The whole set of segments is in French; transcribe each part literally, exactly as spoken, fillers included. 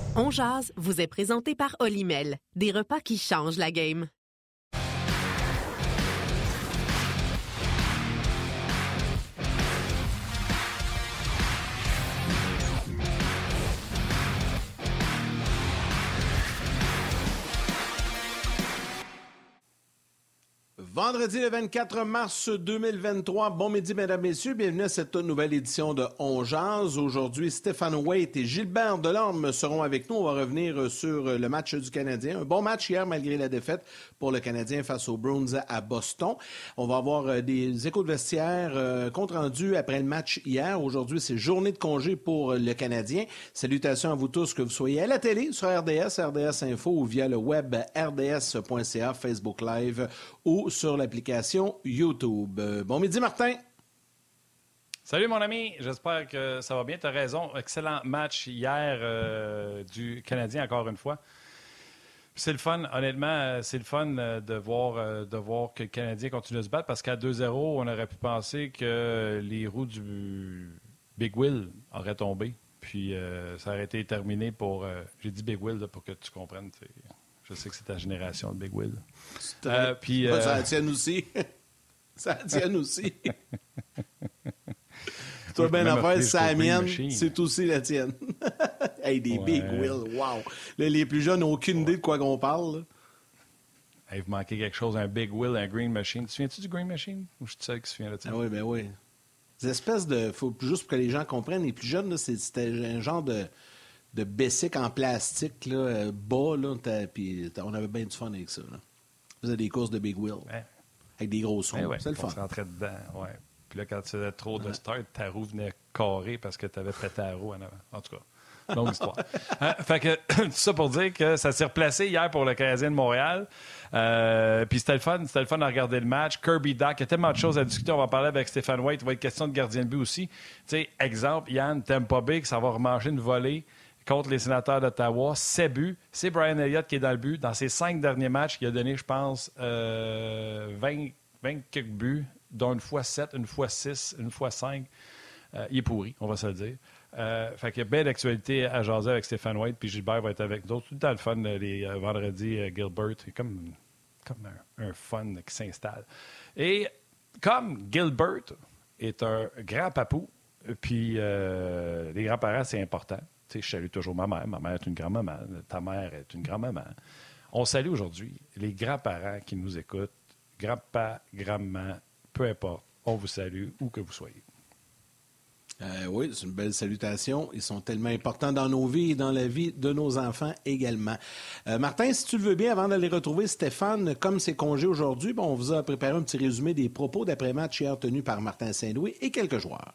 On jase vous est présenté par Olimel, des repas qui changent la game. Vendredi le vingt-quatre mars deux mille vingt-trois. Bon midi, mesdames, messieurs. Bienvenue à cette toute nouvelle édition de On jase. Aujourd'hui, Stéphane Waite et Gilbert Delorme seront avec nous. On va revenir sur le match du Canadien. Un bon match hier, malgré la défaite pour le Canadien face aux Bruins à Boston. On va avoir des échos de vestiaire, euh, compte rendu après le match hier. Aujourd'hui, c'est journée de congé pour le Canadien. Salutations à vous tous, que vous soyez à la télé, sur R D S, R D S Info ou via le web R D S point C A, Facebook Live ou sur l'application YouTube. Euh, bon midi, Martin. Salut, mon ami. J'espère que ça va bien. Tu as raison. Excellent match hier euh, du Canadien, encore une fois. C'est le fun. Honnêtement, c'est le fun de voir, de voir que le Canadien continue de se battre parce qu'à deux zéro, on aurait pu penser que les roues du Big Will auraient tombé. Puis euh, ça aurait été terminé pour... Euh, j'ai dit Big Will là, pour que tu comprennes. T'sais. Je sais que c'est ta génération de Big Will. Euh, puis, euh... Ça la tienne aussi. Ça la tienne aussi. Toi, ben l'affaire, c'est la mienne, c'est aussi la tienne. Hey, des ouais. Big Will, wow. Là, les plus jeunes n'ont aucune idée de quoi qu'on parle. Hey, vous manquez quelque chose, un Big Will, un Green Machine. Tu te souviens-tu du Green Machine? Ou je suis seul qui se souvient de ça? Ah oui, ben oui. Des espèces de... Faut, juste pour que les gens comprennent, les plus jeunes, là, c'était un genre de... de basic en plastique, là, euh, bas, là, puis on avait bien du fun avec ça. Là. On faisait des courses de Big Will, ouais. Avec des grosses roues. Ouais, c'est le fun. On se rentrait dedans, ouais. Puis là, quand tu faisais trop de start, ta roue venait carrée parce que tu avais pété ta roue en avant. En tout cas, longue histoire. hein? Fait que, tout ça pour dire que ça s'est replacé hier pour le Canadien de Montréal. Euh, puis c'était le fun, c'était le fun de regarder le match. Kirby Dach, il y a tellement de choses à discuter. On va parler avec Stéphane Waite. Il va être question de gardien de but aussi. Tu sais, exemple, Yann, t'aimes pas big, ça va remanger une volée contre les Sénateurs d'Ottawa. sept buts. C'est Brian Elliott qui est dans le but. Dans ses cinq derniers matchs, il a donné, je pense, euh, vingt, vingt quelques buts, dont une fois sept, une fois six, une fois cinq. Euh, il est pourri, on va se le dire. Euh, fait qu'il y a bien d'actualité à jaser avec Stéphane Waite, puis Gilbert va être avec nous. Tout le temps le fun, les euh, vendredis, euh, Gilbert. C'est comme, comme un, un fun qui s'installe. Et comme Gilbert est un grand papou, puis euh, les grands-parents, c'est important. Tu sais, je salue toujours ma mère. Ma mère est une grand-maman. Ta mère est une grand-maman. On salue aujourd'hui les grands-parents qui nous écoutent. Grand-papa, grand-maman, peu importe. On vous salue où que vous soyez. Euh, oui, c'est une belle salutation. Ils sont tellement importants dans nos vies et dans la vie de nos enfants également. Euh, Martin, si tu le veux bien, avant d'aller retrouver Stéphane, comme c'est congé aujourd'hui, bon, on vous a préparé un petit résumé des propos d'après-match hier tenus par Martin Saint-Louis et quelques joueurs.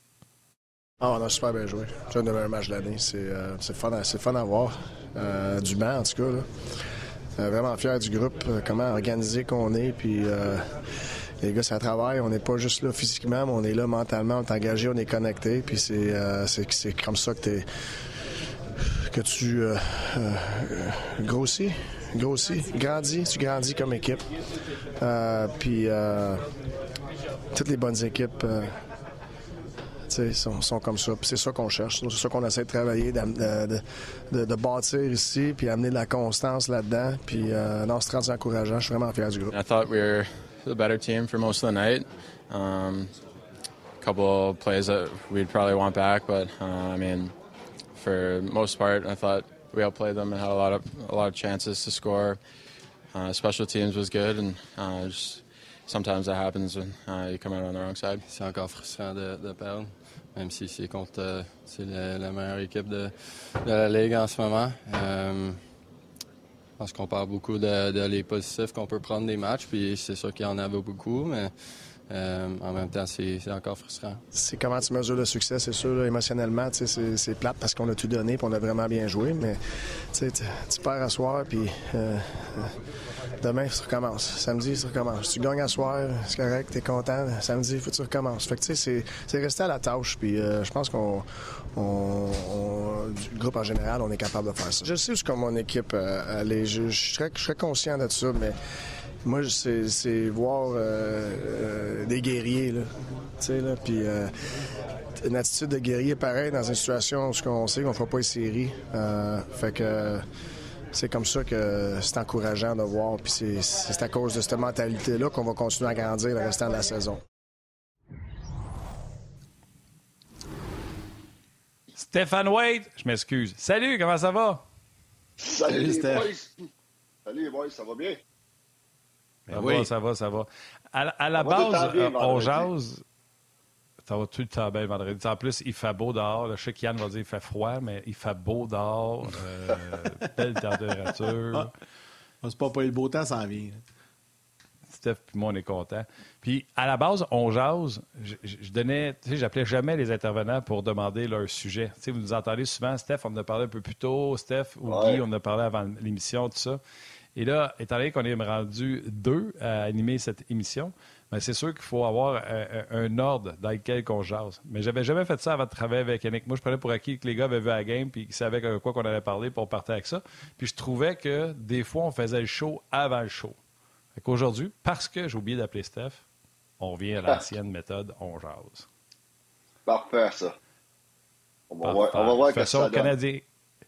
Ah, on a super bien joué. C'est un des meilleurs matchs de l'année. C'est, euh, c'est, fun, à, c'est fun à voir. Euh, du banc, en tout cas. Là. Euh, vraiment fier du groupe, euh, comment organisé qu'on est. Puis euh, les gars, ça travaille. On n'est pas juste là physiquement, mais on est là mentalement. On est engagé, on est connecté. Puis c'est, euh, c'est, c'est comme ça que, t'es, que tu euh, euh, grossis, grossis, grandis. Tu grandis comme équipe. Euh, puis euh, toutes les bonnes équipes... Euh, Sont, sont comme ça. Puis c'est ça qu'on cherche. C'est ça qu'on essaie de travailler, de, de, de, de bâtir ici, puis amener de la constance là-dedans. Puis euh, non, c'est très encourageant. Je suis vraiment fier du groupe. I thought we were the better team for most of the night. Um, a couple of plays that we'd probably want back, but uh, I mean, for the most part, I thought we outplayed them and had a lot of a lot of chances to score. Uh, special teams was good, and uh, just sometimes that happens when uh, you come out on the wrong side. C'est encore frustrant de, de perdre. Même si c'est contre euh, c'est la, la meilleure équipe de, de la Ligue en ce moment. Euh, je pense qu'on parle beaucoup de, de les positifs qu'on peut prendre des matchs, puis c'est sûr qu'il y en avait beaucoup, mais euh, en même temps, c'est, c'est encore frustrant. C'est comment tu mesures le succès, c'est sûr, là, émotionnellement, c'est, c'est plate parce qu'on a tout donné, puis on a vraiment bien joué, mais tu, tu perds à soir, puis euh, demain, ça recommence. Samedi, ça recommence. Tu gagnes à soir, c'est correct, t'es content. Samedi, il faut que tu recommences. Fait que tu sais, c'est, c'est rester à la tâche, puis euh, je pense qu'on, on, on, du groupe en général, on est capable de faire ça. Je sais où comme mon équipe euh, aller. Je, je, serais, je serais conscient de ça, mais moi, c'est, c'est voir euh, euh, des guerriers, là. Tu sais, là, puis... Euh, une attitude de guerrier pareil dans une situation où on sait qu'on ne fera pas les séries. Euh, fait que c'est comme ça que c'est encourageant de voir. Puis c'est, c'est à cause de cette mentalité-là qu'on va continuer à grandir le restant de la saison. Stéphane Waite, je m'excuse. Salut, comment ça va? Salut, Salut les Steph. boys. Salut les boys, ça va bien? Ça oui. va, ça va, ça va. À, à la Ça va tout le base, temps bien, euh, on vendredi. jase. Ça va tout le temps bien vendredi. En plus, il fait beau dehors. Là, je sais qu'Yann va dire qu'il fait froid, mais il fait beau dehors. Euh, belle température. Ah, c'est pas pas le beau temps, ça en vient. Steph puis moi, on est contents. Puis, à la base, on jase. Je, je, je donnais, tu sais, j'appelais jamais les intervenants pour demander leur sujet. Tu sais, vous nous entendez souvent, Steph, on en a parlé un peu plus tôt, Steph ou Ouais. Guy, on en a parlé avant l'émission, tout ça. Et là, étant donné qu'on est rendu deux à animer cette émission, bien, c'est sûr qu'il faut avoir un, un ordre dans lequel on jase. Mais j'avais jamais fait ça avant de travailler avec Yannick. Moi, je prenais pour acquis que les gars avaient vu la game puis qu'ils savaient de quoi qu'on allait parler pour partir avec ça. Puis je trouvais que des fois, on faisait le show avant le show. Fait qu'aujourd'hui, parce que j'ai oublié d'appeler Steph, on revient à l'ancienne méthode, on jase. Parfait, ça. On va Parfait. voir, on va voir Fais qu'est-ce ça que ça au donne. Canadien.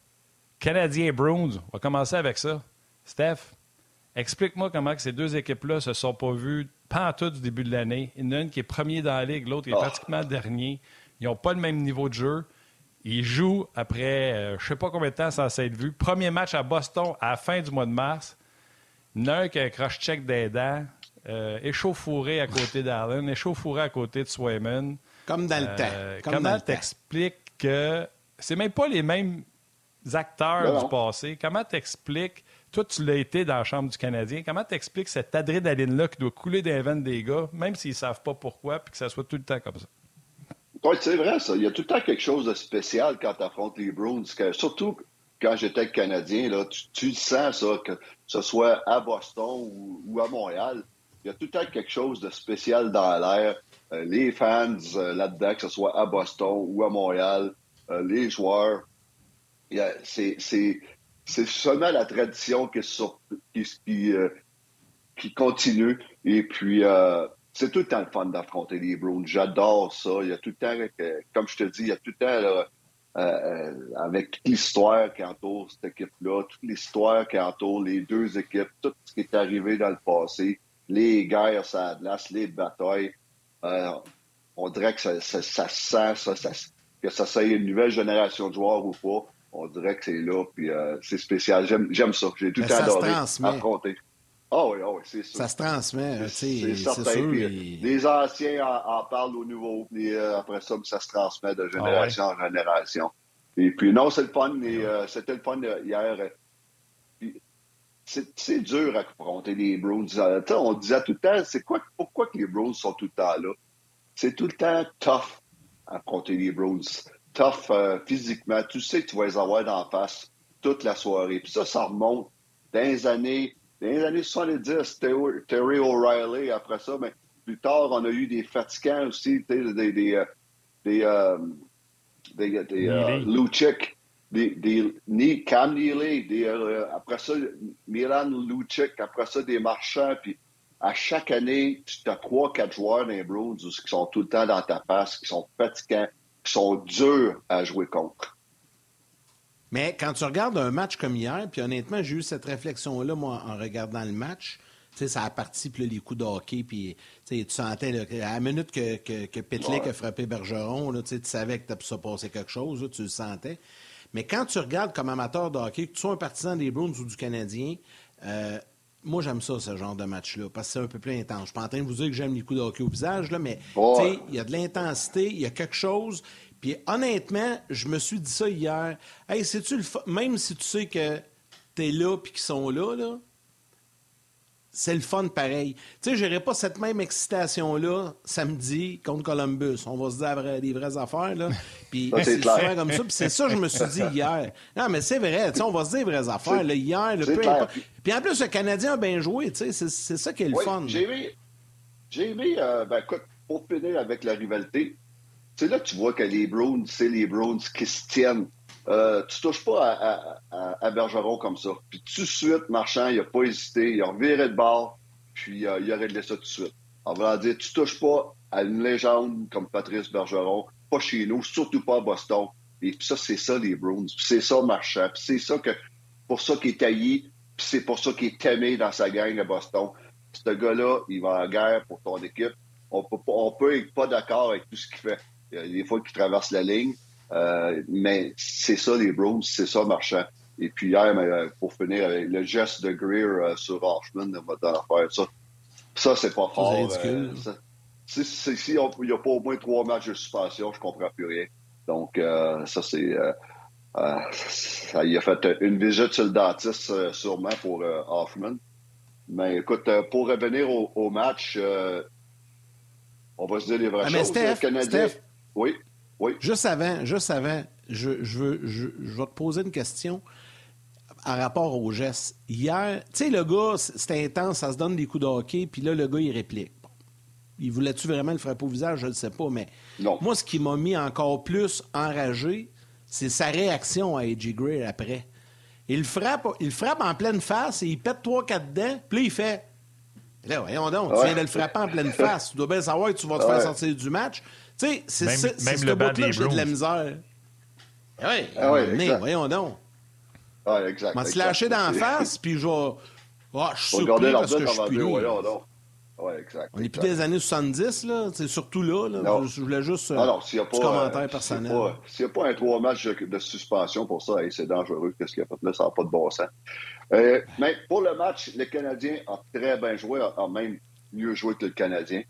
Canadien Bruins, on va commencer avec ça. Steph, explique-moi comment que ces deux équipes-là se sont pas vues pas en tout du début de l'année. Il y en a une qui est premier dans la ligue, l'autre qui est Oh. pratiquement dernier. Ils n'ont pas le même niveau de jeu. Ils jouent après euh, je ne sais pas combien de temps sans s'être vus. Premier match à Boston à la fin du mois de mars. Il y en a un qui a un croche-check des dents, euh, échauffouré à côté d'Allen, échauffouré à côté de Swayman. Comme dans le Euh, temps. Comme dans comment le temps. t'expliques que c'est même pas les mêmes acteurs Non, du non. passé? Comment t'expliques, toi tu l'as été dans la chambre du Canadien, comment t'expliques cette adrénaline-là qui doit couler dans les veines des gars, même s'ils savent pas pourquoi, puis que ça soit tout le temps comme ça? Oui, c'est vrai, ça. Il y a tout le temps quelque chose de spécial quand tu affrontes les Bruins. Que, surtout quand j'étais Canadien, là, tu, tu le sens, ça, que ce soit à Boston ou, ou à Montréal. Il y a tout le temps quelque chose de spécial dans l'air. Euh, les fans euh, là-dedans, que ce soit à Boston ou à Montréal, euh, les joueurs. Il y a- C'est c'est- c'est seulement la tradition qui, sur- qui, qui, euh, qui continue. Et puis, euh, c'est tout le temps le fun d'affronter les Bruins. J'adore ça. Il y a tout le temps, euh, comme je te dis, il y a tout le temps, là, euh, euh, avec toute l'histoire qui entoure cette équipe-là, toute l'histoire qui entoure les deux équipes, tout ce qui est arrivé dans le passé, les guerres sur la glace, les batailles. Euh, on dirait que ça, ça, ça sent, ça, ça, que ça soit une nouvelle génération de joueurs ou pas. On dirait que c'est là, puis euh, c'est spécial. J'aime, j'aime ça. J'ai tout le Mais temps ça se adoré transmet. affronter. Ah oui, ah oui, c'est sûr. Ça se transmet, tu sais, C'est c'est certain. sûr. Puis, il- Les anciens en, en parlent aux nouveaux, puis euh, après ça, ça se transmet de génération en génération. Et puis non, c'est le fun. Et, euh, c'était le fun euh, hier. euh, puis, c'est, c'est dur à affronter les Bruins. Euh, tu sais, on disait tout le temps, c'est quoi, pourquoi que les Bruins sont tout le temps là? C'est tout le temps tough à affronter les Bruins. Tough euh, physiquement. Tu sais que tu vas les avoir d'en face toute la soirée. Puis ça, ça remonte dans les années, dans les années soixante-dix, Terry, Terry O'Reilly. Après ça, mais plus tard, on a eu des fatigants aussi, tu sais, des, des, euh, des, euh, des, des euh, Lucic, des, des Ni- Cam Neely, des, euh, après ça, Milan Lucic, après ça, des Marchands. Puis à chaque année, tu as trois, quatre joueurs dans les Bruins qui sont tout le temps dans ta face, qui sont fatigants, qui sont durs à jouer contre. Mais quand tu regardes un match comme hier, puis honnêtement, j'ai eu cette réflexion-là, moi, en regardant le match. Tu sais, ça a parti, puis là, les coups de hockey, puis tu sais, tu sentais, là, à la minute que, que, que Pitlick Ouais. a frappé Bergeron, là, tu sais, tu savais que t'as pu se passer quelque chose, là, tu le sentais. Mais quand tu regardes comme amateur de hockey, que tu sois un partisan des Bruins ou du Canadien, euh, moi, j'aime ça, ce genre de match-là, parce que c'est un peu plus intense. Je suis pas en train de vous dire que j'aime les coups de hockey au visage, là, mais Ouais. tu sais, il y a de l'intensité, il y a quelque chose. Puis honnêtement, je me suis dit ça hier. Hey, sais-tu le fa- même si tu sais que t'es là puis qu'ils sont là, là, c'est le fun pareil. Tu sais, j'aurais pas cette même excitation-là samedi contre Columbus. On va se dire la vraie- les vraies affaires, là. Puis Ça, c'est c'est clair. souvent comme ça. Puis c'est ça que je me suis dit hier. Non, mais c'est vrai. Tu sais, on va se dire les vraies affaires. C'est- Là, hier, le c'est peu clair. importe. Puis en plus, le Canadien a bien joué. Tu sais, c'est, c'est ça qui est le Oui, fun. j'ai aimé, j'ai aimé euh, ben écoute, pour finir avec la rivalité, c'est là que tu vois que les Bruins, c'est les Bruins qui se tiennent. Euh, tu touches pas à, à, à, à Bergeron comme ça. Puis tout de suite, Marchand, il n'a pas hésité, il a reviré de bord, puis euh, il a réglé ça tout de suite. En voulant dire, tu touches pas à une légende comme Patrice Bergeron, pas chez nous, surtout pas à Boston. Et puis ça, c'est ça, les Bruins. Puis c'est ça, Marchand. Puis c'est ça que, pour ça qu'il est taillé, puis c'est pour ça qu'il est aimé dans sa gang à Boston. Puis ce gars-là, il va en guerre pour ton équipe. On peut, on peut être pas d'accord avec tout ce qu'il fait. Il y a des fois qu'il traverse la ligne, euh, mais c'est ça, les Bruins, c'est ça, Marchand. Et puis hier, mais, pour finir, avec le geste de Greer euh, sur Hoffman, dans l'affaire, ça, ça, c'est pas fort. C'est euh, ça, si si, si il n'y a pas au moins trois matchs de suspension, je comprends plus rien. Donc, euh, ça, c'est... Euh, euh, ça, il a fait une visite sur le dentiste, euh, sûrement, pour euh, Hoffman. Mais écoute, euh, pour revenir au, au match, euh, on va se dire les vraies ah, choses. Mais Steph, Canadien... Steph, oui, oui. Juste avant, juste avant, je, je, veux, je, je vais te poser une question en rapport au geste. Hier, tu sais, le gars, c'était intense, ça se donne des coups de hockey, puis là, le gars, il réplique. Bon. Il voulait-tu vraiment le frapper au visage? Je ne sais pas, mais non. Moi, ce qui m'a mis encore plus enragé, c'est sa réaction à A J Gray après. Il frappe, il frappe en pleine face et il pète trois quatre dents, puis là, il fait... Là, voyons donc, ouais. Tu viens de le frapper en pleine face. Tu dois bien savoir que tu vas te ouais. faire sortir du match. Tu sais, c'est, même, c'est, c'est même ce le bout-là que j'ai de la Bruins. misère. Oui, ah ouais, mais voyons donc. Oui, exact. Je vais te lâcher dans la face, puis je vais... Oh, je suis surpris parce que je suis plus là. Oui, exact. On n'est plus des années soixante-dix, là. C'est surtout là. là. Je, je voulais juste non, non, s'il y a pas, pas, commentaire euh, personnel. S'il n'y a, s'il y a pas un trois matchs de, de suspension pour ça, hey, c'est dangereux. Qu'est-ce qu'il a fait là? Ça n'a pas de bon sens. Euh, mais pour le match, le Canadien a très bien joué, a, a même mieux joué que le Canadien.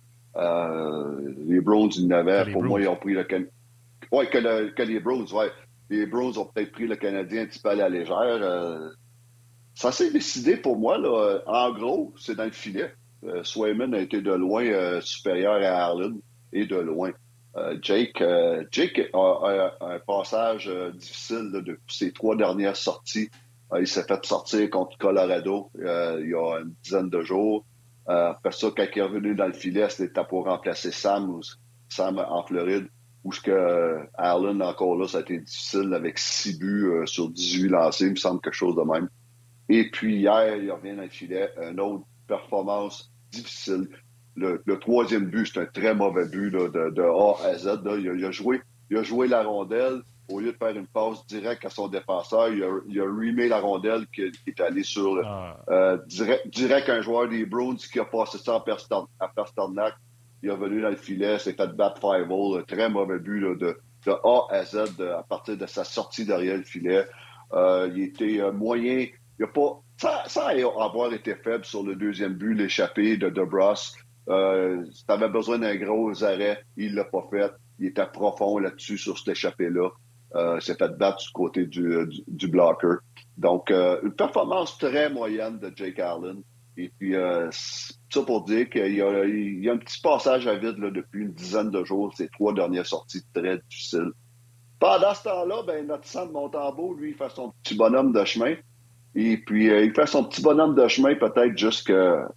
Euh, les Browns, ils n'avaient, pour Browns. moi, ils ont pris le Canadien. Oui, que, le, que les Browns, oui. Les Browns ont peut-être pris le Canadien un petit peu à la légère. Euh, ça s'est décidé pour moi, là. En gros, c'est dans le filet. Euh, Swayman a été de loin euh, supérieur à Harlan et de loin. Euh, Jake, euh, Jake a, a, a un passage euh, difficile là, depuis ses trois dernières sorties. Euh, il s'est fait sortir contre Colorado euh, il y a une dizaine de jours. Euh, après ça, quand il est revenu dans le filet, c'était pour remplacer Sam, Sam en Floride, où ce que euh, Harlan, encore là, ça a été difficile avec six buts euh, sur dix-huit lancés, il me semble quelque chose de même. Et puis hier, il revient dans le filet, un autre performance difficile. Le, le troisième but, c'est un très mauvais but là, de, de A à Z. Là. Il, a, il, a joué, il a joué la rondelle. Au lieu de faire une passe directe à son défenseur, il a, il a remis la rondelle qui, qui est allée sur le, ah. euh, direct, direct à un joueur des Bruins qui a passé ça à Pasternak. Il est revenu dans le filet, s'est fait battre five-all. Très mauvais but là, de, de A à Z de, à partir de sa sortie derrière le filet. Euh, il était euh, moyen. Il a pas... Sans, sans avoir été faible sur le deuxième but, l'échappée de DeBrusk, euh, si tu avais besoin d'un gros arrêt, il l'a pas fait. Il était profond là-dessus, sur cette échappée-là. Euh, s'est fait battre du côté du, du, du blocker. Donc, euh, une performance très moyenne de Jake Allen. Et puis, euh, ça pour dire qu'il y a, il y a un petit passage à vide là, depuis une dizaine de jours. Ces trois dernières sorties très difficiles. Pendant ce temps-là, ben, notre Sam Montembeault, lui, il fait son petit bonhomme de chemin. Et puis, euh, il fait son petit bonhomme de chemin peut-être jusqu'à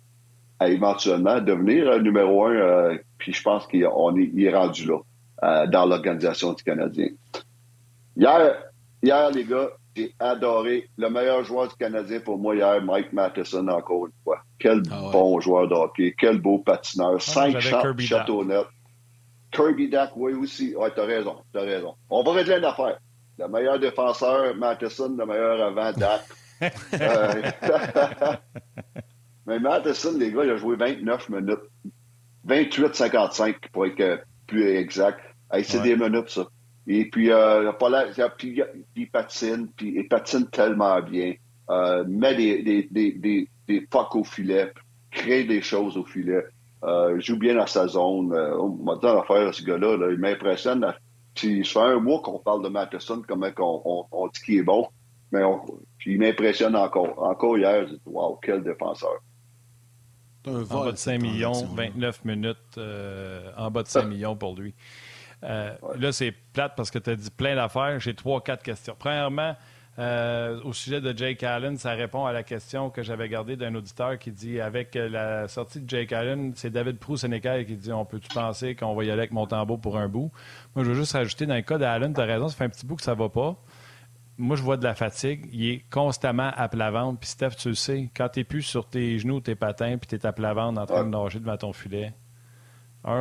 à éventuellement devenir euh, numéro un. Euh, puis je pense qu'il on est, il est rendu là, euh, dans l'organisation du Canadien. Hier, hier, les gars, j'ai adoré. Le meilleur joueur du Canadien pour moi hier, Mike Matheson, encore une fois. Quel ah ouais. bon joueur de hockey. Quel beau patineur. Ah, Cinq champs, château-net. Kirby Dack, oui, aussi. Ouais, t'as raison, t'as raison. On va régler une affaire. Le meilleur défenseur, Matheson, le meilleur avant, Dak. euh... Mais Matheson, les gars, il a joué vingt-neuf minutes. vingt-huit cinquante-cinq, pour être plus exact. Hey, c'est ouais. des minutes, ça. Et puis, euh, il, a pas la... puis, il patine, puis il patine tellement bien. Euh, met des, des, des, des, des pucks au filet, crée des choses au filet. Euh, joue bien dans sa zone. Euh, on m'a dit l'affaire, ce gars-là, là, il m'impressionne. Puis, ça fait un mois qu'on parle de Matheson, comment on, on, on dit qu'il est bon. Mais on, puis il m'impressionne encore. Encore hier, j'ai dit, wow, quel défenseur. En bas de cinq millions, vingt-neuf minutes, euh, en bas de cinq millions pour lui. Euh, ouais. Là, c'est plate parce que tu as dit plein d'affaires. J'ai trois, quatre questions. Premièrement, euh, au sujet de Jake Allen, ça répond à la question que j'avais gardée d'un auditeur qui dit, avec la sortie de Jake Allen, c'est David Proulx-Sénécal qui dit, on peut-tu penser qu'on va y aller avec Montembeault pour un bout? Moi, je veux juste rajouter, dans le cas d'Allen, tu as raison, ça fait un petit bout que ça va pas. Moi, je vois de la fatigue. Il est constamment à plat ventre. Puis Steph, tu le sais, quand tu n'es plus sur tes genoux, tes patins, puis tu es à plat ventre en train ouais. de nager devant ton filet, un,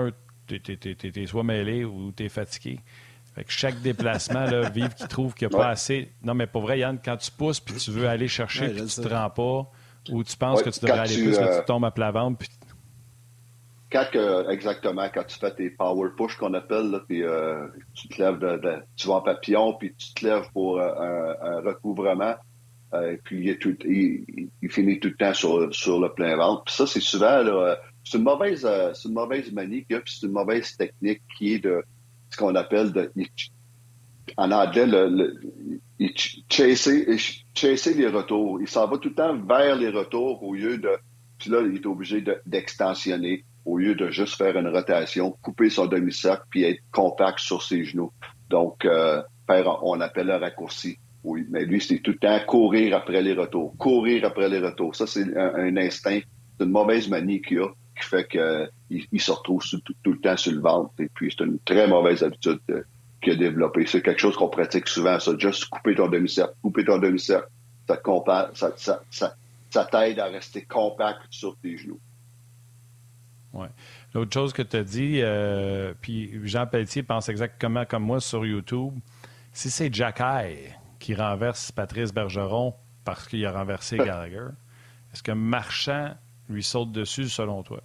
tu es soit mêlé ou tu es fatigué. Fait que chaque déplacement, là, vive qui trouve qu'il n'y a pas ouais. assez. Non, mais pour vrai, Yann, quand tu pousses puis tu veux aller chercher puis tu ne te rends pas, ou tu penses ouais, que tu devrais aller tu, plus, euh... que tu tombes à plat ventre. Puis... Quand que, exactement, quand tu fais tes power push qu'on appelle, là, puis, euh, tu te lèves, de, de, tu vas en papillon, puis tu te lèves pour euh, un, un recouvrement, euh, puis il, est tout, il, il finit tout le temps sur, sur le plein ventre. Puis ça, c'est souvent, là, c'est une mauvaise, euh, c'est une mauvaise manie qu'il y a, puis c'est une mauvaise technique qui est de ce qu'on appelle de, en anglais, le, le, il chasser, chasser les retours. Il s'en va tout le temps vers les retours au lieu de, puis là, il est obligé de, d'extensionner au lieu de juste faire une rotation, couper son demi-cercle puis être compact sur ses genoux. Donc, euh, faire, on appelle le raccourci. Oui, mais lui, c'est tout le temps courir après les retours, courir après les retours. Ça, c'est un, un instinct, c'est une mauvaise manie qu'il a, qui fait qu'il il se retrouve tout, tout le temps sur le ventre. Et puis, c'est une très mauvaise habitude euh, qu'il a développée. C'est quelque chose qu'on pratique souvent, ça. Juste couper ton demi-cercle, couper ton demi-cercle. Ça, compa- ça, ça, ça, ça t'aide à rester compact sur tes genoux. Oui. L'autre chose que tu as dit, euh, puis Jean Pelletier pense exactement comme moi sur YouTube, si c'est Jacky qui renverse Patrice Bergeron parce qu'il a renversé Gallagher, est-ce que Marchand lui saute dessus selon toi?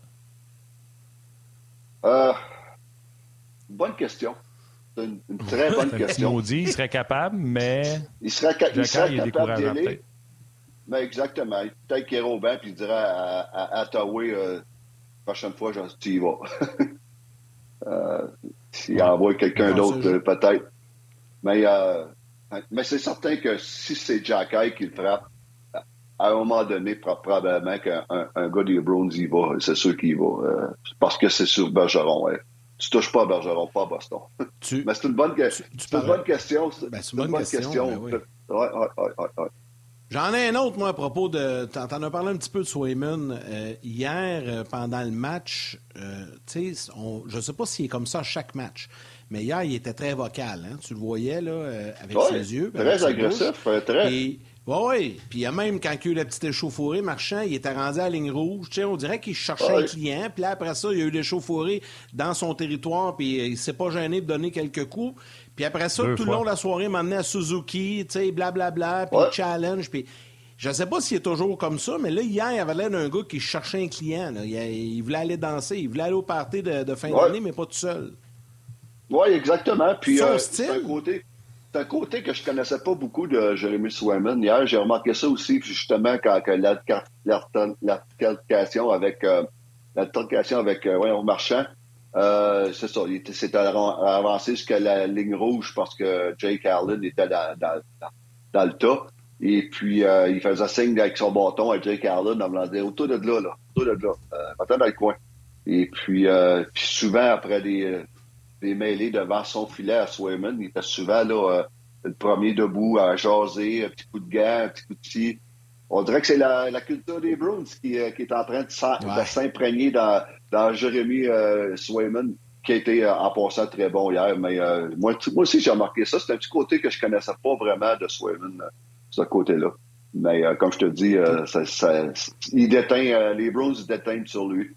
Euh, bonne question. C'est une, une très bonne question. Maudit, il serait capable, mais il serait, ca- il serait il est capable d'y aller. peut-être. Mais exactement. Peut-être qu'il est au banc et il dirait à, à, à Ottawa, euh, la prochaine fois, genre, tu y vas. euh, S'il ouais. envoie quelqu'un non, d'autre, euh, peut-être. Mais, euh, mais c'est certain que si c'est Jacky qui le frappe, à un moment donné, probablement qu'un un, un gars des Bruins y va. C'est sûr qu'il y va. Euh, parce que c'est sur Bergeron. Ouais. Tu touches pas à Bergeron, pas à Boston. Tu, mais c'est une bonne, tu, tu c'est une bonne question. C'est, ben, c'est une bonne, bonne question. question. Ben oui. ouais, ouais, ouais, ouais, ouais. J'en ai un autre, moi, à propos de... T'en, t'en as parlé un petit peu de Swayman. Euh, hier, euh, pendant le match, euh, tu sais, je sais pas s'il est comme ça à chaque match, mais hier, il était très vocal. Hein? Tu le voyais, là, euh, avec ouais, ses yeux. Très agressif, bouche. Très... Et, oui, oui. Puis il y a même, quand il y a eu la petite échauffourée, Marchand, il était rendu à la ligne rouge. Tu sais, on dirait qu'il cherchait ouais. un client. Puis là, après ça, il y a eu l'échauffourée dans son territoire, puis il s'est pas gêné de donner quelques coups. Puis après ça, Deux tout fois. le long de la soirée, il m'a amené à Suzuki, tu sais, blablabla, puis ouais. challenge, puis... Je sais pas s'il est toujours comme ça, mais là, hier, il avait l'air d'un gars qui cherchait un client. Là. Il, il voulait aller danser, il voulait aller au party de, de fin ouais. d'année, mais pas tout seul. Oui, exactement. Puis euh, c'est un côté... C'est un côté que je connaissais pas beaucoup de Jeremy Swayman. Hier, j'ai remarqué ça aussi, justement, quand, quand l'altercation avec euh, l'altercation avec euh, ouais, Marchand, euh, c'est ça, il était, c'était avancé jusqu'à la ligne rouge parce que Jake Allen était dans, dans, dans, dans le tas. Et puis, euh, il faisait signe avec son bâton à Jake Allen en me disant « Autour de là, là, autour de là, euh, attends dans le coin. » Et puis, euh, puis souvent, après des... des mêlées devant son filet à Swayman. Il était souvent là, euh, le premier debout à jaser, un petit coup de gant, un petit coup de ci. On dirait que c'est la, la culture des Bruins qui, euh, qui est en train de, ouais. de s'imprégner dans, dans Jeremy euh, Swayman, qui a été euh, en passant très bon hier. Mais euh, moi, moi aussi, j'ai remarqué ça. C'est un petit côté que je connaissais pas vraiment de Swayman, euh, ce côté-là. Mais euh, comme je te dis, euh, ça, ça, il déteint, euh, les Bruins déteignent sur lui.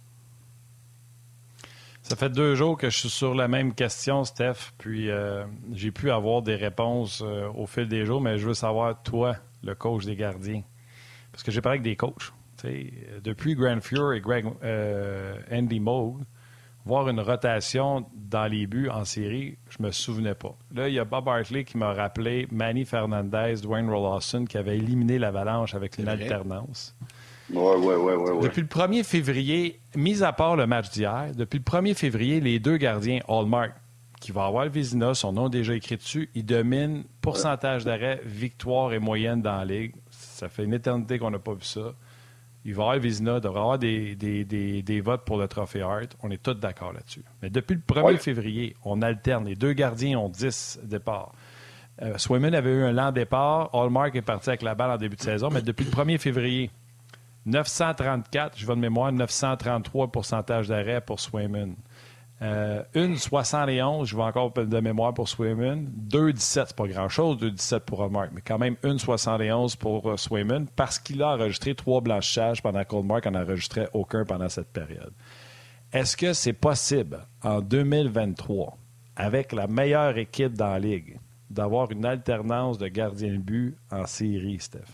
Ça fait deux jours que je suis sur la même question, Steph, puis euh, j'ai pu avoir des réponses euh, au fil des jours, mais je veux savoir, toi, le coach des gardiens, parce que j'ai parlé avec des coachs. T'sais, depuis Grant Fuhr et Greg, euh, Andy Moog, voir une rotation dans les buts en série, je me souvenais pas. Là, il y a Bob Hartley qui m'a rappelé Manny Fernandez, Dwayne Roloson, qui avait éliminé l'Avalanche avec une alternance. Oui, oui, oui, oui. Depuis le premier février, mis à part le match d'hier, depuis le premier février, les deux gardiens, Hallmark, qui va avoir le Vézina, son nom est déjà écrit dessus, ils dominent pourcentage d'arrêt, victoire et moyenne dans la Ligue. Ça fait une éternité qu'on n'a pas vu ça. Il va avoir le Vézina, il devrait avoir des, des, des, des votes pour le Trophée Hart. On est tous d'accord là-dessus. Mais depuis le premier ouais. février, on alterne. Les deux gardiens ont dix départs. Euh, Swayman avait eu un lent départ. Hallmark est parti avec la balle en début de saison. Mais depuis le premier février, neuf cent trente-quatre, je vais de mémoire, neuf cent trente-trois pourcentage d'arrêt pour Swayman. Euh, une soixante et onze, je vais encore de mémoire pour Swayman. deux dix-sept, c'est pas grand-chose, deux dix-sept pour Hallmark, mais quand même une soixante et onze pour uh, Swayman parce qu'il a enregistré trois blanchissages pendant qu'Hallmark n'en enregistrait aucun pendant cette période. est-ce que c'est possible en deux mille vingt-trois, avec la meilleure équipe dans la Ligue, d'avoir une alternance de gardien de but en série, Steph?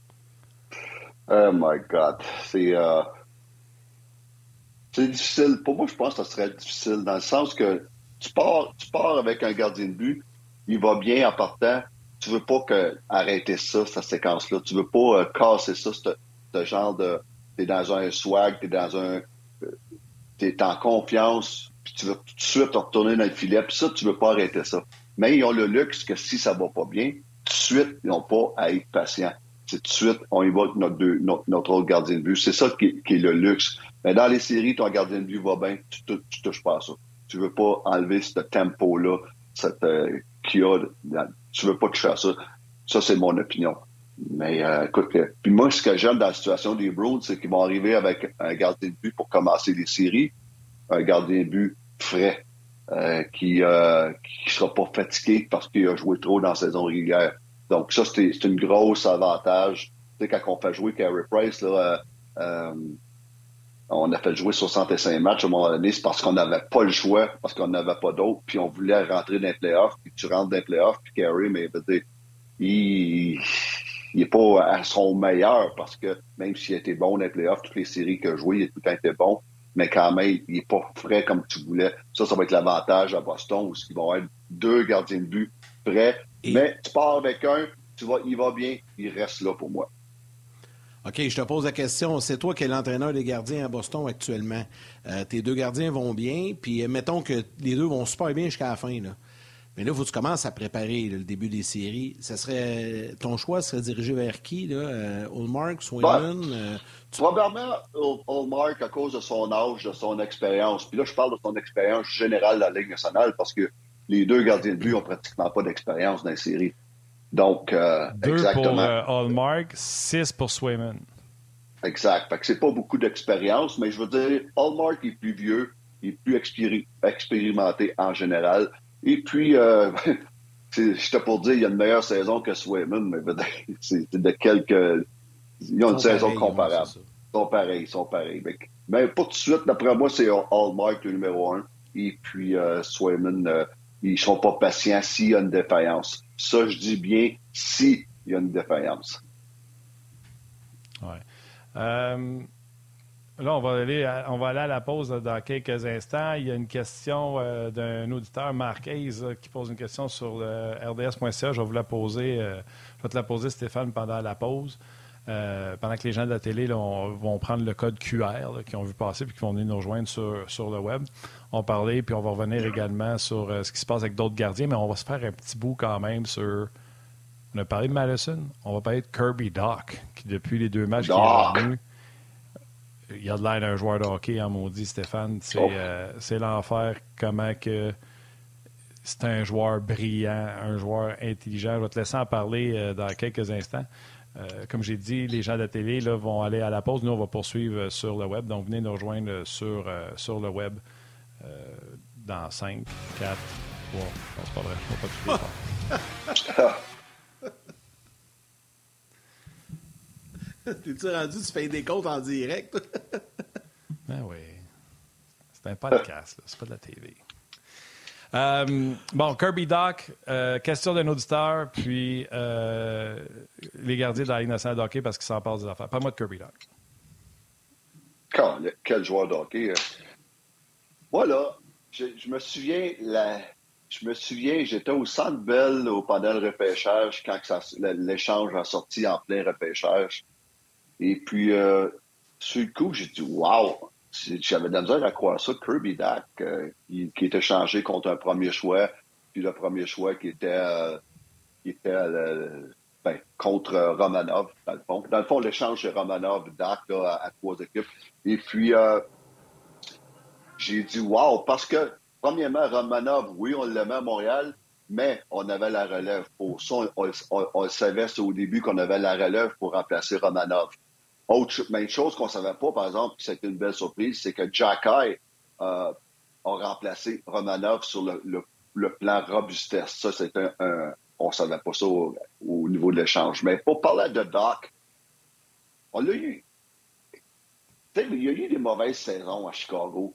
Oh my God. C'est, euh, c'est difficile. Pour moi, je pense que ça serait difficile dans le sens que tu pars, tu pars avec un gardien de but, il va bien en partant. Tu veux pas que, arrêter ça, cette séquence-là. Tu veux pas euh, casser ça, ce, ce genre de... T'es dans un swag, t'es dans un... Euh, t'es en confiance, puis tu veux tout de suite retourner dans le filet, puis ça, tu veux pas arrêter ça. Mais ils ont le luxe que si ça va pas bien, tout de suite, ils n'ont pas à être patients. C'est tout de suite, on y va avec notre, deux, notre, notre autre gardien de but. C'est ça qui, qui est le luxe. Mais dans les séries, ton gardien de but va bien, tu, tu, tu touches pas à ça. Tu veux pas enlever ce tempo-là, cette euh, qu'il y a. Tu veux pas toucher à ça. Ça, c'est mon opinion. Mais euh, écoute, euh, puis moi, ce que j'aime dans la situation des Bruins, c'est qu'ils vont arriver avec un gardien de but pour commencer les séries, un gardien de but frais, euh, qui euh, qui sera pas fatigué parce qu'il a joué trop dans la saison régulière. Donc ça, c'est, c'est une grosse avantage. Tu sais, quand on fait jouer Carey Price, là, euh, euh, on a fait jouer soixante-cinq matchs à un moment donné, c'est parce qu'on n'avait pas le choix, parce qu'on n'avait pas d'autres, puis on voulait rentrer dans les playoffs, puis tu rentres dans les playoffs, puis Carey, mais il il est pas à son meilleur, parce que même s'il a été bon dans les playoffs, toutes les séries qu'il a jouées, il a tout le temps été bon, mais quand même, il est pas frais comme tu voulais. Ça, ça va être l'avantage à Boston, où ils vont être deux gardiens de but prêts. Et... mais tu pars avec un, tu vas, il va bien, il reste là pour moi. OK, je te pose la question. C'est toi qui es l'entraîneur des gardiens à Boston actuellement. Euh, tes deux gardiens vont bien, puis mettons que les deux vont super bien jusqu'à la fin, là. Mais là, il faut que tu commences à préparer là, le début des séries. Ça serait ton choix serait dirigé vers qui, là? Euh, Ullmark, Swayman? Ben, euh, tu... Probablement Ullmark à cause de son âge, de son expérience. Puis là, je parle de son expérience générale de la Ligue nationale parce que les deux gardiens de but n'ont pratiquement pas d'expérience dans les séries. Donc, euh, Deux exactement. pour euh, Ullmark, six pour Swayman. Exact. Fait que c'est pas beaucoup d'expérience, mais je veux dire, Ullmark est plus vieux, il est plus expéri- expérimenté en général. Et puis, euh, j'étais pour dire, il y a une meilleure saison que Swayman, mais c'est de quelques... Ils ont une saison comparable. Ils sont pareils, ils sont pareils. Mais, mais pas tout de suite, d'après moi, c'est Ullmark le numéro un. Et puis, euh, Swayman, euh, ils ne sont pas patients s'il y a une défaillance. Ça, je dis bien, s'il y a une défaillance. Oui. Euh, là, on va, aller à, on va aller à la pause là, dans quelques instants. Il y a une question euh, d'un auditeur, Marc Hayes, là, qui pose une question sur le R D S point C A. Je vais vous la poser, euh, je vais te la poser, Stéphane, pendant la pause. Euh, pendant que les gens de la télé là, on, vont prendre le code Q R là, qu'ils ont vu passer puis qui vont venir nous rejoindre sur, sur le web. On va parler, puis on va revenir également sur euh, ce qui se passe avec d'autres gardiens, mais on va se faire un petit bout quand même sur... On a parlé de Madison, on va parler de Kirby Dach, qui depuis les deux matchs qu'il est revenu, il a de l'air d'un joueur de hockey, en maudit, Stéphane. C'est, oh. euh, c'est l'enfer, comment que c'est un joueur brillant, un joueur intelligent. Je vais te laisser en parler euh, dans quelques instants. Euh, comme j'ai dit, les gens de la télé là, vont aller à la pause. Nous, on va poursuivre sur le web. Donc, venez nous rejoindre sur, euh, sur le web euh, dans cinq, quatre, trois... Non, c'est pas vrai. On va pas tout faire. T'es-tu rendu, tu fais des comptes en direct? Ben oui. C'est un podcast, là. C'est pas de la T V. Euh, bon, Kirby Dach, euh, question d'un auditeur, puis euh, les gardiens de la Ligue nationale de hockey parce qu'ils s'en parlent des affaires. Parle-moi de Kirby Dach. Quand, quel joueur de hockey. Moi, là, je, je me souviens, la, je me souviens, j'étais au Centre Bell au, pendant le repêchage, quand ça, l'échange a sorti en plein repêchage. Et puis, euh, sur le coup, j'ai dit « Wow! » J'avais de la misère à croire ça. Kirby Dach, euh, qui, qui était changé contre un premier choix, puis le premier choix qui était, euh, qui était euh, ben, contre euh, Romanov, dans le fond. Dans le fond, l'échange chez Romanov-Dach là, à, à trois équipes. Et puis, euh, j'ai dit « Wow! » Parce que, premièrement, Romanov, oui, on l'aimait à Montréal, mais on avait la relève pour ça. On, on, on, on le savait c'est au début qu'on avait la relève pour remplacer Romanov. Autre même chose qu'on ne savait pas, par exemple, puis c'était une belle surprise, c'est que Jacky euh, a remplacé Romanov sur le, le, le plan robustesse. Ça, c'était un, un on ne savait pas ça au, au niveau de l'échange. Mais pour parler de Dach, on l'a eu. Il y a eu des mauvaises saisons à Chicago.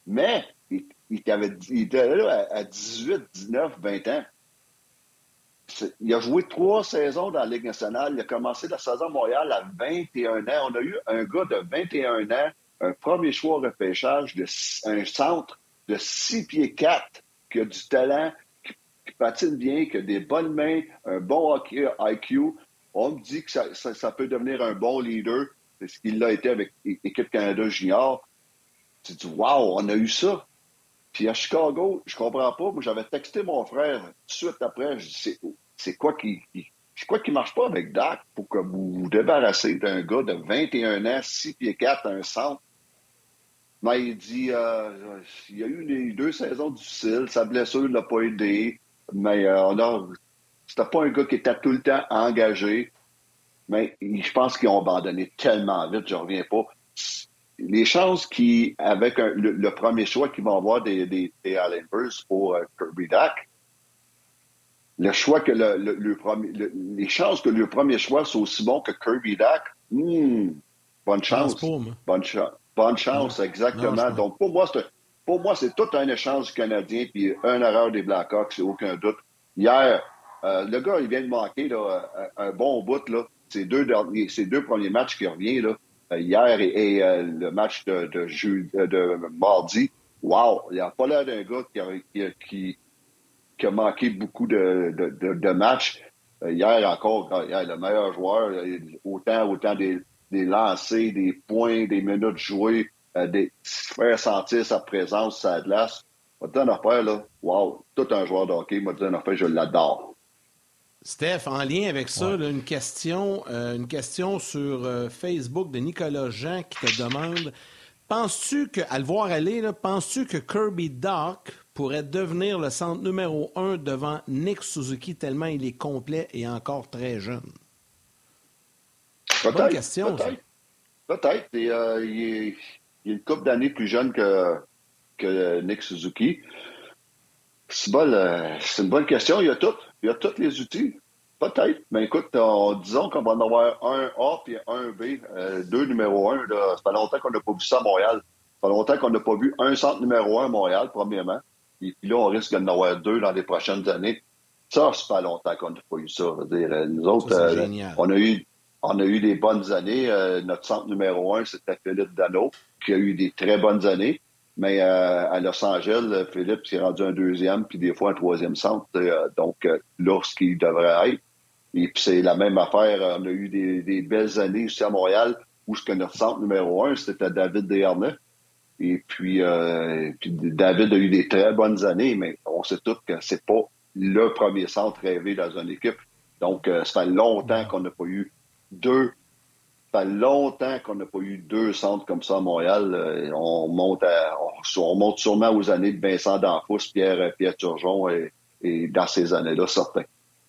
Mais il, il, avait, il était là à dix-huit, dix-neuf, vingt ans. C'est, il a joué trois saisons dans la Ligue nationale. Il a commencé la saison à Montréal à vingt et un ans. On a eu un gars de vingt et un ans, un premier choix au repêchage, de, un centre de six pieds quatre, qui a du talent, qui, qui patine bien, qui a des bonnes mains, un bon hockey I Q. On me dit que ça, ça, ça peut devenir un bon leader, parce qu'il l'a été avec l'équipe Canada Junior. Tu te dis, wow, on a eu ça. Puis à Chicago, je comprends pas. Moi, j'avais texté mon frère tout de suite après. Je dis, c'est, c'est quoi qui, qui, c'est quoi qui marche pas avec Dak pour que vous vous débarrassez d'un gars de vingt et un ans, six pieds quatre, un centre? Mais il dit, euh, il y a eu les deux saisons difficiles. Sa blessure ne l'a pas aidé. Mais euh, on a, c'était pas un gars qui était tout le temps engagé. Mais je pense qu'ils ont abandonné tellement vite, je reviens pas. Les chances qui, avec un, le, le premier choix qu'ils vont avoir des, des, des Islanders pour uh, Kirby Dach, le choix que le, le, le premier, le, les chances que le premier choix soit aussi bon que Kirby Dach, hmm, bonne chance. Pas, bonne, cha- bonne chance, non. exactement. Non, Donc, pour moi, c'est, pour moi, c'est tout un échange du Canadien puis un erreur des Blackhawks, c'est aucun doute. Hier, euh, le gars, il vient de manquer là, un, un bon bout, là. Ces deux, derniers, ces deux premiers matchs qui reviennent, là. Hier et, et euh, le match de, de, de, de mardi, wow, il n'a pas l'air d'un gars qui a, qui, qui, qui a manqué beaucoup de, de, de, de matchs. Euh, hier encore, hier, le meilleur joueur, autant, autant des, des lancers, des points, des minutes jouées, euh, des, faire sentir sa présence, sa glace. Moi, te dire une affaire, là, wow, tout un joueur de hockey, moi, te dire une affaire, je l'adore. Steph, en lien avec ça, ouais. là, une question, euh, une question sur euh, Facebook de Nicolas Jean qui te demande, penses-tu que, à le voir aller, là, penses-tu que Kirby Dach pourrait devenir le centre numéro un devant Nick Suzuki tellement il est complet et encore très jeune? Peut-être. Bonne question. Peut-être. Ça. Peut-être. Et, euh, il, est, il est une couple d'années plus jeune que, que Nick Suzuki. C'est, bon, euh, c'est une bonne question. Il y a tout. Il y a tous les outils. Peut-être. Mais écoute, on, disons qu'on va en avoir un A et un B. Euh, deux numéro un. Là. Ça fait longtemps qu'on n'a pas vu ça à Montréal. Ça fait longtemps qu'on n'a pas vu un centre numéro un à Montréal, premièrement. Et puis là, on risque d'en avoir deux dans les prochaines années. Ça, ça fait longtemps qu'on n'a pas eu ça. Je veux dire, nous autres, ça, euh, on, a eu, on a eu des bonnes années. Euh, notre centre numéro un, c'était Philippe Danault, qui a eu des très bonnes années. Mais euh, à Los Angeles, Philippe s'est rendu un deuxième, puis des fois un troisième centre. Euh, donc, euh, là, ce qu'il devrait être. Et puis, c'est la même affaire. On a eu des, des belles années ici à Montréal, où ce que notre centre numéro un, c'était David Desharnais. Et puis, euh, puis, David a eu des très bonnes années, mais on sait tous que c'est pas le premier centre rêvé dans une équipe. Donc, euh, ça fait longtemps qu'on n'a pas eu deux Ça fait longtemps qu'on n'a pas eu deux centres comme ça à Montréal. Euh, on monte à, on, on monte sûrement aux années de Vincent D'Anfos, Pierre, Pierre Turgeon et, et dans ces années-là, certains.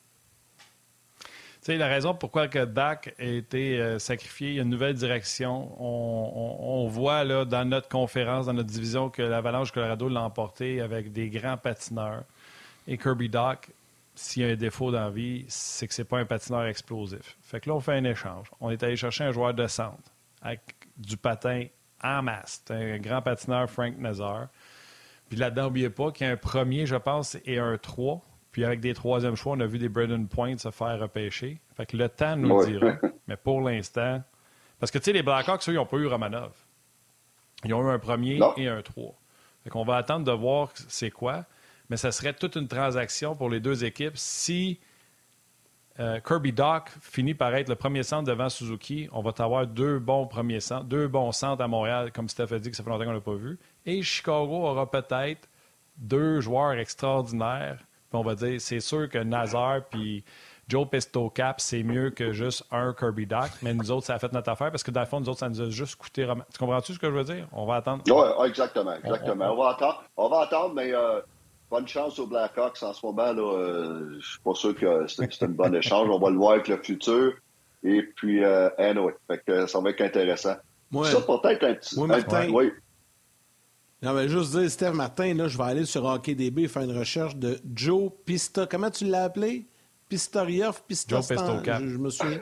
Tu sais, la raison pourquoi que Dach a été euh, sacrifié, il y a une nouvelle direction. On, on, on voit là, dans notre conférence, dans notre division, que l'Avalanche Colorado l'a emporté avec des grands patineurs. Et Kirby Dach, s'il y a un défaut dans la vie, c'est que c'est pas un patineur explosif. Fait que là, on fait un échange. On est allé chercher un joueur de centre avec du patin en masse. C'est un grand patineur, Frank Nazar. Puis là-dedans, n'oubliez pas qu'il y a un premier, je pense, et un trois. Puis avec des troisièmes choix, on a vu des Braden Point se faire repêcher. Fait que le temps nous oui. dira. Mais pour l'instant... Parce que, tu sais, les Blackhawks, eux, ils n'ont pas eu Romanov. Ils ont eu un premier non. et un trois. Fait qu'on va attendre de voir c'est quoi. Mais ça serait toute une transaction pour les deux équipes si euh, Kirby Dach finit par être le premier centre devant Suzuki. On va avoir deux bons premiers centres, deux bons centres à Montréal, comme Steph a dit que ça fait longtemps qu'on n'a pas vu. Et Chicago aura peut-être deux joueurs extraordinaires. Puis on va dire, c'est sûr que Nazar puis Joe Pistocap, c'est mieux que juste un Kirby Dach. Mais nous autres, ça a fait notre affaire parce que dans le fond, nous autres, ça nous a juste coûté... Tu comprends-tu ce que je veux dire? On va attendre. Oui, exactement. exactement. On, on, on... on va attendre, on va attendre mais... Euh... Bonne chance aux Blackhawks en ce moment. Là, euh, je suis pas sûr que c'est, c'est une bonne échange. On va le voir avec le futur. Et puis, euh, anyway, fait que ça va être intéressant. Ouais. Ça peut-être un petit... Oui, Martin. Un... Oui. Non, mais juste dire, Steph, Martin, là, je vais aller sur HockeyDB et faire une recherche de Joe Pista. Comment tu l'as appelé? Pistoriov, Pistostan. Joe Pistocap. Je, je me souviens.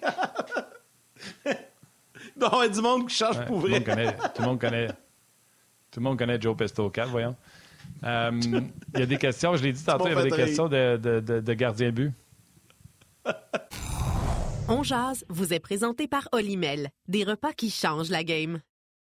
Pistocap. Il doit y avoir du monde qui cherche ouais, pour vrai. vrai. Tout le monde connaît. Tout le monde connaît. Tout le monde connaît Joe Pestocap, voyons. Euh, il y a des questions, je l'ai dit tantôt, il y avait des questions de, de, de, de gardien de but. On jase vous est présenté par Olimel. Des repas qui changent la game.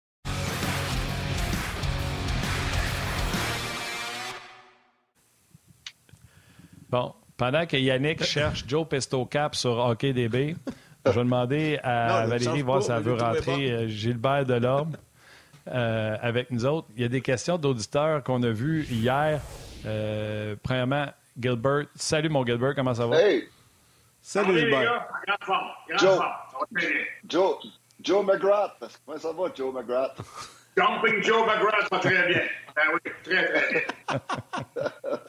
Bon, pendant que Yannick cherche Joe Pestocap sur HockeyDB, je vais demander à non, Valérie voir si elle veut rentrer euh, Gilbert Delorme euh, avec nous autres. Il y a des questions d'auditeurs qu'on a vues hier. Euh, premièrement, Gilbert. Salut, mon Gilbert, comment ça va? Hey! Salut, Gilbert. Joe, Joe, Joe McGrath. Comment ça va, Joe McGrath? Jumping Joe McGrath va très bien. Ben oui, très, très bien.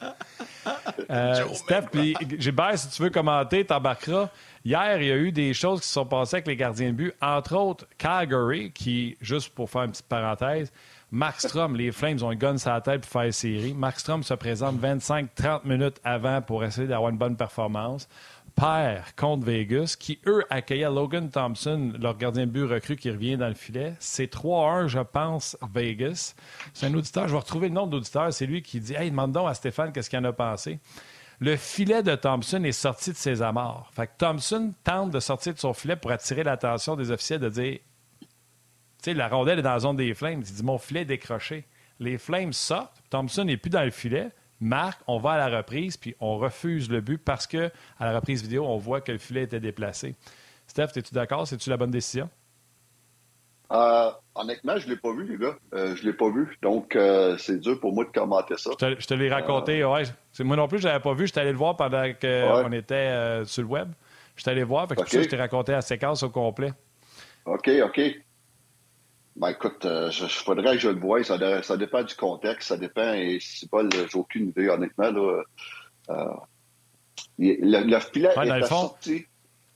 euh, Steph, puis Gilbert, si tu veux commenter, t'embarqueras. Hier, il y a eu des choses qui se sont passées avec les gardiens de but, entre autres Calgary, qui, juste pour faire une petite parenthèse, Markstrom, les Flames ont une gun sur la tête pour faire série. Markstrom se présente vingt-cinq à trente minutes avant pour essayer d'avoir une bonne performance. Perd contre Vegas, qui, eux, accueillaient Logan Thompson, leur gardien de but recru qui revient dans le filet. C'est trois à un, je pense, Vegas. C'est un auditeur, je vais retrouver le nom d'auditeurs, c'est lui qui dit « Hey, demande donc à Stéphane qu'est-ce qu'il en a pensé. » Le filet de Thompson est sorti de ses amarres. Fait que Thompson tente de sortir de son filet pour attirer l'attention des officiels de dire « Tu sais, la rondelle est dans la zone des Flames. » Il dit « Mon filet est décroché. » Les Flames sortent, Thompson n'est plus dans le filet. Marc, on va à la reprise, puis on refuse le but parce que à la reprise vidéo, on voit que le filet était déplacé. Steph, es-tu d'accord? C'est-tu la bonne décision? Euh, honnêtement, je ne l'ai pas vu, les gars. Euh, je ne l'ai pas vu. Donc, euh, c'est dur pour moi de commenter ça. Je te, je te l'ai raconté, euh... ouais. Moi non plus, je ne l'avais pas vu. Je suis allé le voir pendant qu'on ouais. était euh, sur le web. Je suis allé voir. Fait que okay. C'est pour ça que je t'ai raconté la séquence au complet. OK, OK. Ben écoute, il euh, faudrait que je le voie. Ça, ça dépend du contexte. Ça dépend. Et c'est pas, j'ai aucune idée, honnêtement. Là, euh, le, le filet ouais, était fond, sorti.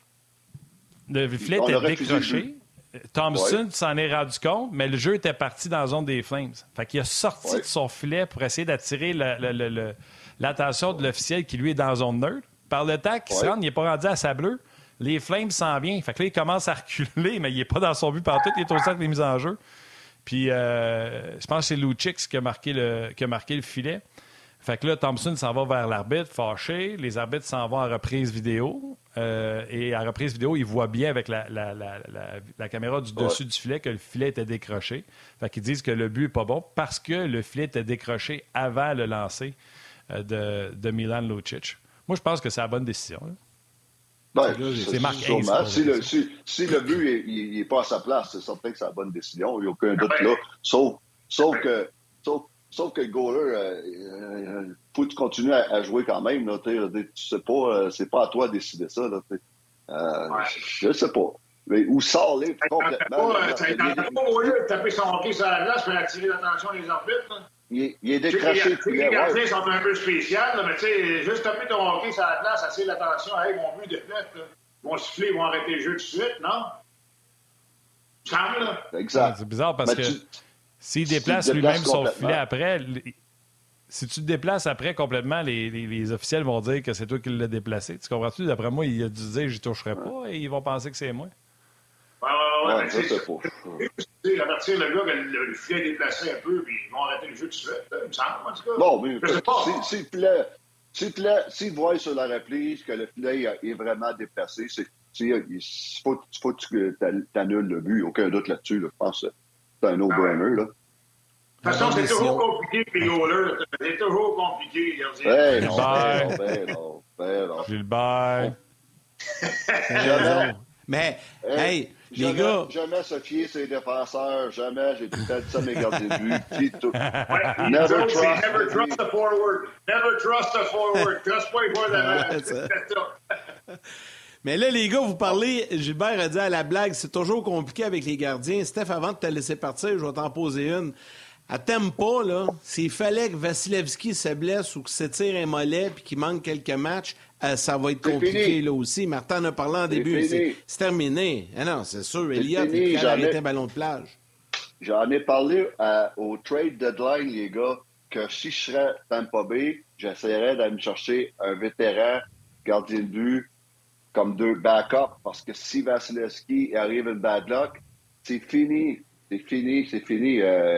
Le filet était décroché. Thompson ouais. s'en est rendu compte, mais le jeu était parti dans la zone des Flames. Fait qu'il a sorti ouais. de son filet pour essayer d'attirer la, la, la, la, l'attention de l'officiel qui, lui, est dans la zone neutre. Par le temps qu'il ouais. se rend, il n'est pas rendu à sa bleue. Les Flames s'en viennent. Fait que là, il commence à reculer, mais il n'est pas dans son but partout. Il est au centre des mises en jeu. Puis, euh, je pense que c'est Lucic qui a marqué le, qui a marqué le filet. Fait que là, Thompson s'en va vers l'arbitre, fâché. Les arbitres s'en vont à reprise vidéo. Euh, et à reprise vidéo, ils voient bien avec la, la, la, la, la caméra du dessus ouais. du filet que le filet était décroché. Fait qu'ils disent que le but n'est pas bon parce que le filet était décroché avant le lancer euh, de, de Milan Lucic. Moi, je pense que c'est la bonne décision. Là. Ben, c'est, c'est, c'est Marc Hayes. Si le, si, si le but n'est pas à sa place, c'est certain que c'est la bonne décision. Il n'y a aucun doute là. Sauf, sauf, que, sauf, sauf que le goaler, euh, euh, faut que tu continues à, à jouer quand même. Là, tu sais pas, euh, c'est pas à toi de décider ça. Là, euh, ouais. Je sais pas. Mais où sort-les complètement? Ça ne tente pas au lieu de taper son hockey sur la glace pour attirer l'attention des arbitres. Là. Il, il est décroché. Les, les gardiens ouais. sont un peu spéciaux, là, mais tu sais, juste taper ton hockey sur la glace, attire l'attention. Hey, mon but de fait, là. Ils vont siffler, ils vont arrêter le jeu tout de suite, non? Il me semble, là. Exact. C'est bizarre parce mais que tu, s'il déplace si lui-même son filet après, si tu te déplaces après complètement, les, les, les officiels vont dire que c'est toi qui l'as déplacé. Tu comprends-tu? D'après moi, il a dû dire j'y toucherai ouais. pas et ils vont penser que c'est moi. Ouais, ouais, ouais. ouais ça, c'est faux. Avertir le gars que le, le filet est déplacé un peu, puis ils vont arrêter le jeu tout de suite. Il me semble, en tout cas. Bon, mais s'il si, si si voit sur la reprise que le filet est vraiment déplacé, c'est il faut, faut que tu annules le but. Aucun doute là-dessus. Là. Je pense que c'est un no-brainer. Là. De toute façon, c'est toujours compliqué, les goalers. C'est toujours compliqué. Ben non, ben non, ben non, ben non. Gilbert. Jamais. Mais, hey, hey jamais, les gars... Jamais se fier sur les défenseurs. Jamais. J'ai tout le temps dit ça à mes gardiens de but. Tout. Ouais, never, trust never trust the forward. Never trust the forward. Trust pas les fois de Mais là, les gars, vous parlez, Gilbert a dit à la blague, c'est toujours compliqué avec les gardiens. Steph, avant de te laisser partir, je vais t'en poser une. À Tampa, là, s'il fallait que Vasilevski se blesse ou que s'étire un mollet puis qu'il manque quelques matchs, euh, ça va être c'est compliqué fini. Là aussi. Martin en a parlé en début. C'est, c'est terminé. Ah non, c'est sûr. Elliott, il est arrêté un ballon de plage. J'en ai parlé à, au trade deadline, les gars, que si je serais Tampa Bay, j'essaierais d'aller me chercher un vétéran gardien de but comme deux backups, parce que si Vasilevski arrive une bad luck, c'est fini. C'est fini, c'est fini. Euh,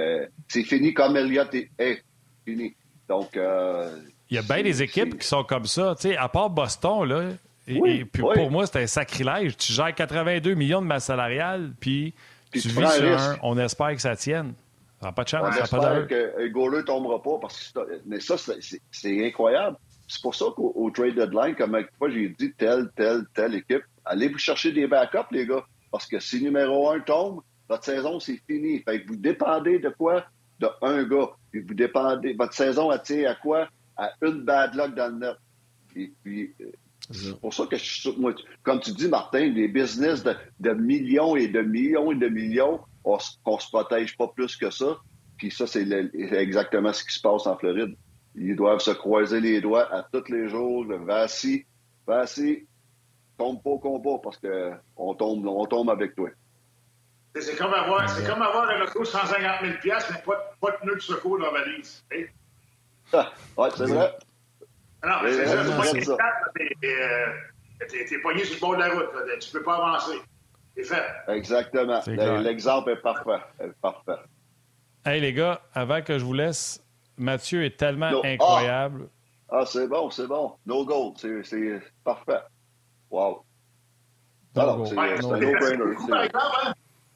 c'est fini comme Elliott est, est fini. Donc, euh, il y a bien des équipes qui sont comme ça. Tu sais, à part Boston, là, et, oui, et puis oui. pour moi, c'est un sacrilège. Tu gères quatre-vingt-deux millions de masse salariale, puis, puis tu tu vis prends sur un un, risque. on espère que ça tienne. Ça n'a pas de chance, On ça n'a pas d'heure. espère que le goaler ne tombera pas, parce que mais ça, c'est, c'est, c'est incroyable. C'est pour ça qu'au au trade deadline, comme moi j'ai dit, telle, telle, telle équipe, allez vous chercher des backups, les gars, parce que si numéro un tombe, votre saison, c'est fini. Fait que vous dépendez de quoi? De un gars. Et vous dépendez, votre saison, elle tient à quoi? À une bad luck dans le net. Et puis, c'est pour ça que je suis moi, comme tu dis, Martin, les business de, de millions et de millions et de millions, on, on se protège pas plus que ça. Puis ça, c'est le, exactement ce qui se passe en Floride. Ils doivent se croiser les doigts à tous les jours. Vas-y, vas-y, tombe pas au combat parce qu'on tombe, on tombe avec toi. C'est comme avoir, c'est comme avoir un auto de cent cinquante mille dollars, mais pas, pas de pneu de secours dans la valise. Hey? Ah, ouais, c'est vrai. Non, mais c'est ça. c'est C'est ça. t'es, euh, t'es, t'es pogné sur le bord de la route. Là. Tu peux pas avancer. C'est fait. Exactement. C'est clair. L'exemple est parfait. Est parfait. Hey, les gars, avant que je vous laisse, Mathieu est tellement No. incroyable. Ah. ah, c'est bon, c'est bon. No goal. C'est, c'est parfait. Wow. No Alors, goal. c'est, Ouais, c'est no un goal. no-brainer. Beaucoup, par exemple, hein?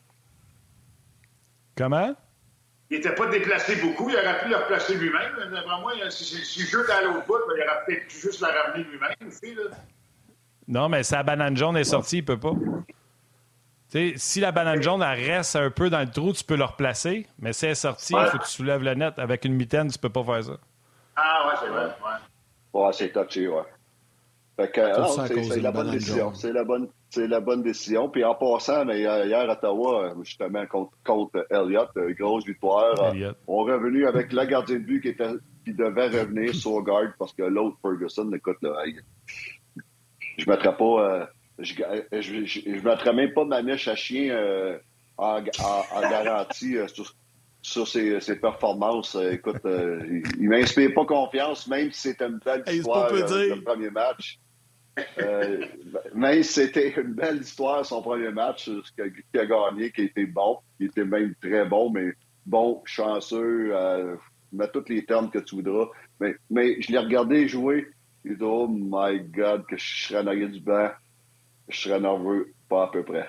Comment? Il n'était pas déplacé beaucoup. Il aurait pu le replacer lui-même. D'après moi, si, si, si le jeu était à l'autre bout, il aurait peut-être pu juste la ramener lui-même aussi. Là. Non, mais si la banane jaune est sortie, il peut pas. Tu sais, si la banane jaune elle reste un peu dans le trou, tu peux le replacer, mais si elle est sortie, il Ouais. faut que tu soulèves le net. Avec une mitaine, tu peux pas faire ça. Ah, ouais, c'est vrai. Ouais. Ouais, c'est touché, ouais. Fait que, Tout non, ça à c'est, cause c'est d'une la bonne banane décision. jaune. C'est la bonne, c'est la bonne décision. Puis en passant, mais hier, hier à Ottawa, justement, contre, contre Elliott, euh, grosse victoire. Euh, Elliott. on est revenu avec le gardien de but qui, était, qui devait revenir sur garde parce que l'autre, Ferguson, écoute, là, hey, je ne mettrais pas. Euh, je, je, je, je mettrais même pas ma mèche à chien euh, en, en, en garantie euh, sur, sur ses, ses performances. Euh, écoute, euh, il, il m'inspire pas confiance, même si c'était une belle Hey, c'est histoire, pas peu euh, dire. le premier match. Euh, même si c'était une belle histoire, son premier match, ce qui a gagné, qui a été bon, qui était même très bon, mais bon, chanceux, euh, mets tous les termes que tu voudras. Mais, mais je l'ai regardé jouer, et dit, oh my God, que je serais en arrière du banc, je serais nerveux, pas à peu près.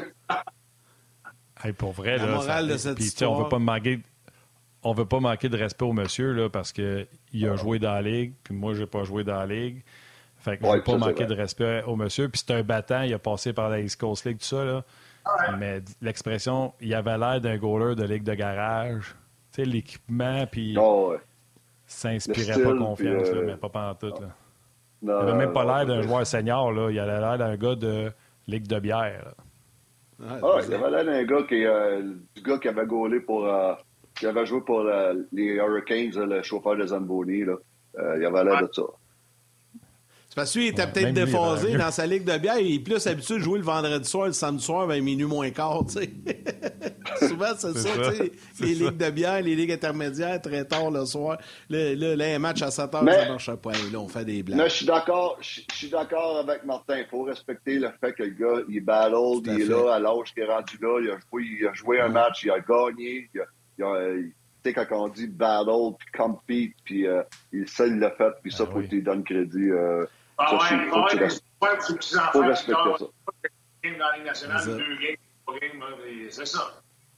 Hey, pour vrai, La là, morale ça- de cette puis, tu sais, on histoire. veut pas manquer, on veut pas manquer de respect au monsieur là, parce que il a joué dans la ligue, puis moi j'ai pas joué dans la ligue. Fait que je Ouais, veux pas ça, c'est manquer vrai. de respect au monsieur. Puis c'est un battant, il a passé par la East Coast League, tout ça là. Mais l'expression, il avait l'air d'un goaler de ligue de garage. Tu sais, l'équipement, puis Non, ouais. s'inspirait le style, pas confiance, puis, euh, là, mais pas pantoute. Là. Non, Il avait même pas non, l'air d'un pas- joueur senior, là. Il avait l'air d'un gars de ligue de bière. Là. Ah, Ah, c'est il avait l'air d'un gars qui, euh, du gars qui avait gaulé pour, euh, qui avait joué pour euh, les Hurricanes, là, le chauffeur de Zamboni, là. Euh, il avait l'air de ça. C'est parce qu'il était Ouais, peut-être même lui, il déphasé avait- dans sa ligue de bière. Il est plus habitué de jouer le vendredi soir, le samedi soir, vers minuit moins quart, tu sais. Souvent, c'est, C'est ça, ça. tu sais. C'est Les ça. ligues de bière, les ligues intermédiaires, très tard le soir. Là, là, là, un match à sept heures, Mais- ça marche pas. Là, on fait des Mais blagues. je suis d'accord, je je suis d'accord avec Martin. Il faut respecter le fait que le gars, il battle, Tout à il est fait. là, à l'âge qu'il est rendu là, il a joué, il a joué un Ouais. match, il a gagné, il a, il a- il- tu sais, quand on dit battle, puis compete, puis euh, il, ça, il l'a fait, puis ça, Ah faut oui. que tu lui donnes crédit. Euh, Ah ça, ouais, c'est- il va y faut que avoir tu des restes- histoires de ses petits-enfants faut qui respecter gagnent ça. deux games dans la Ligue nationale, C'est ça. deux games, trois games, là, et c'est ça.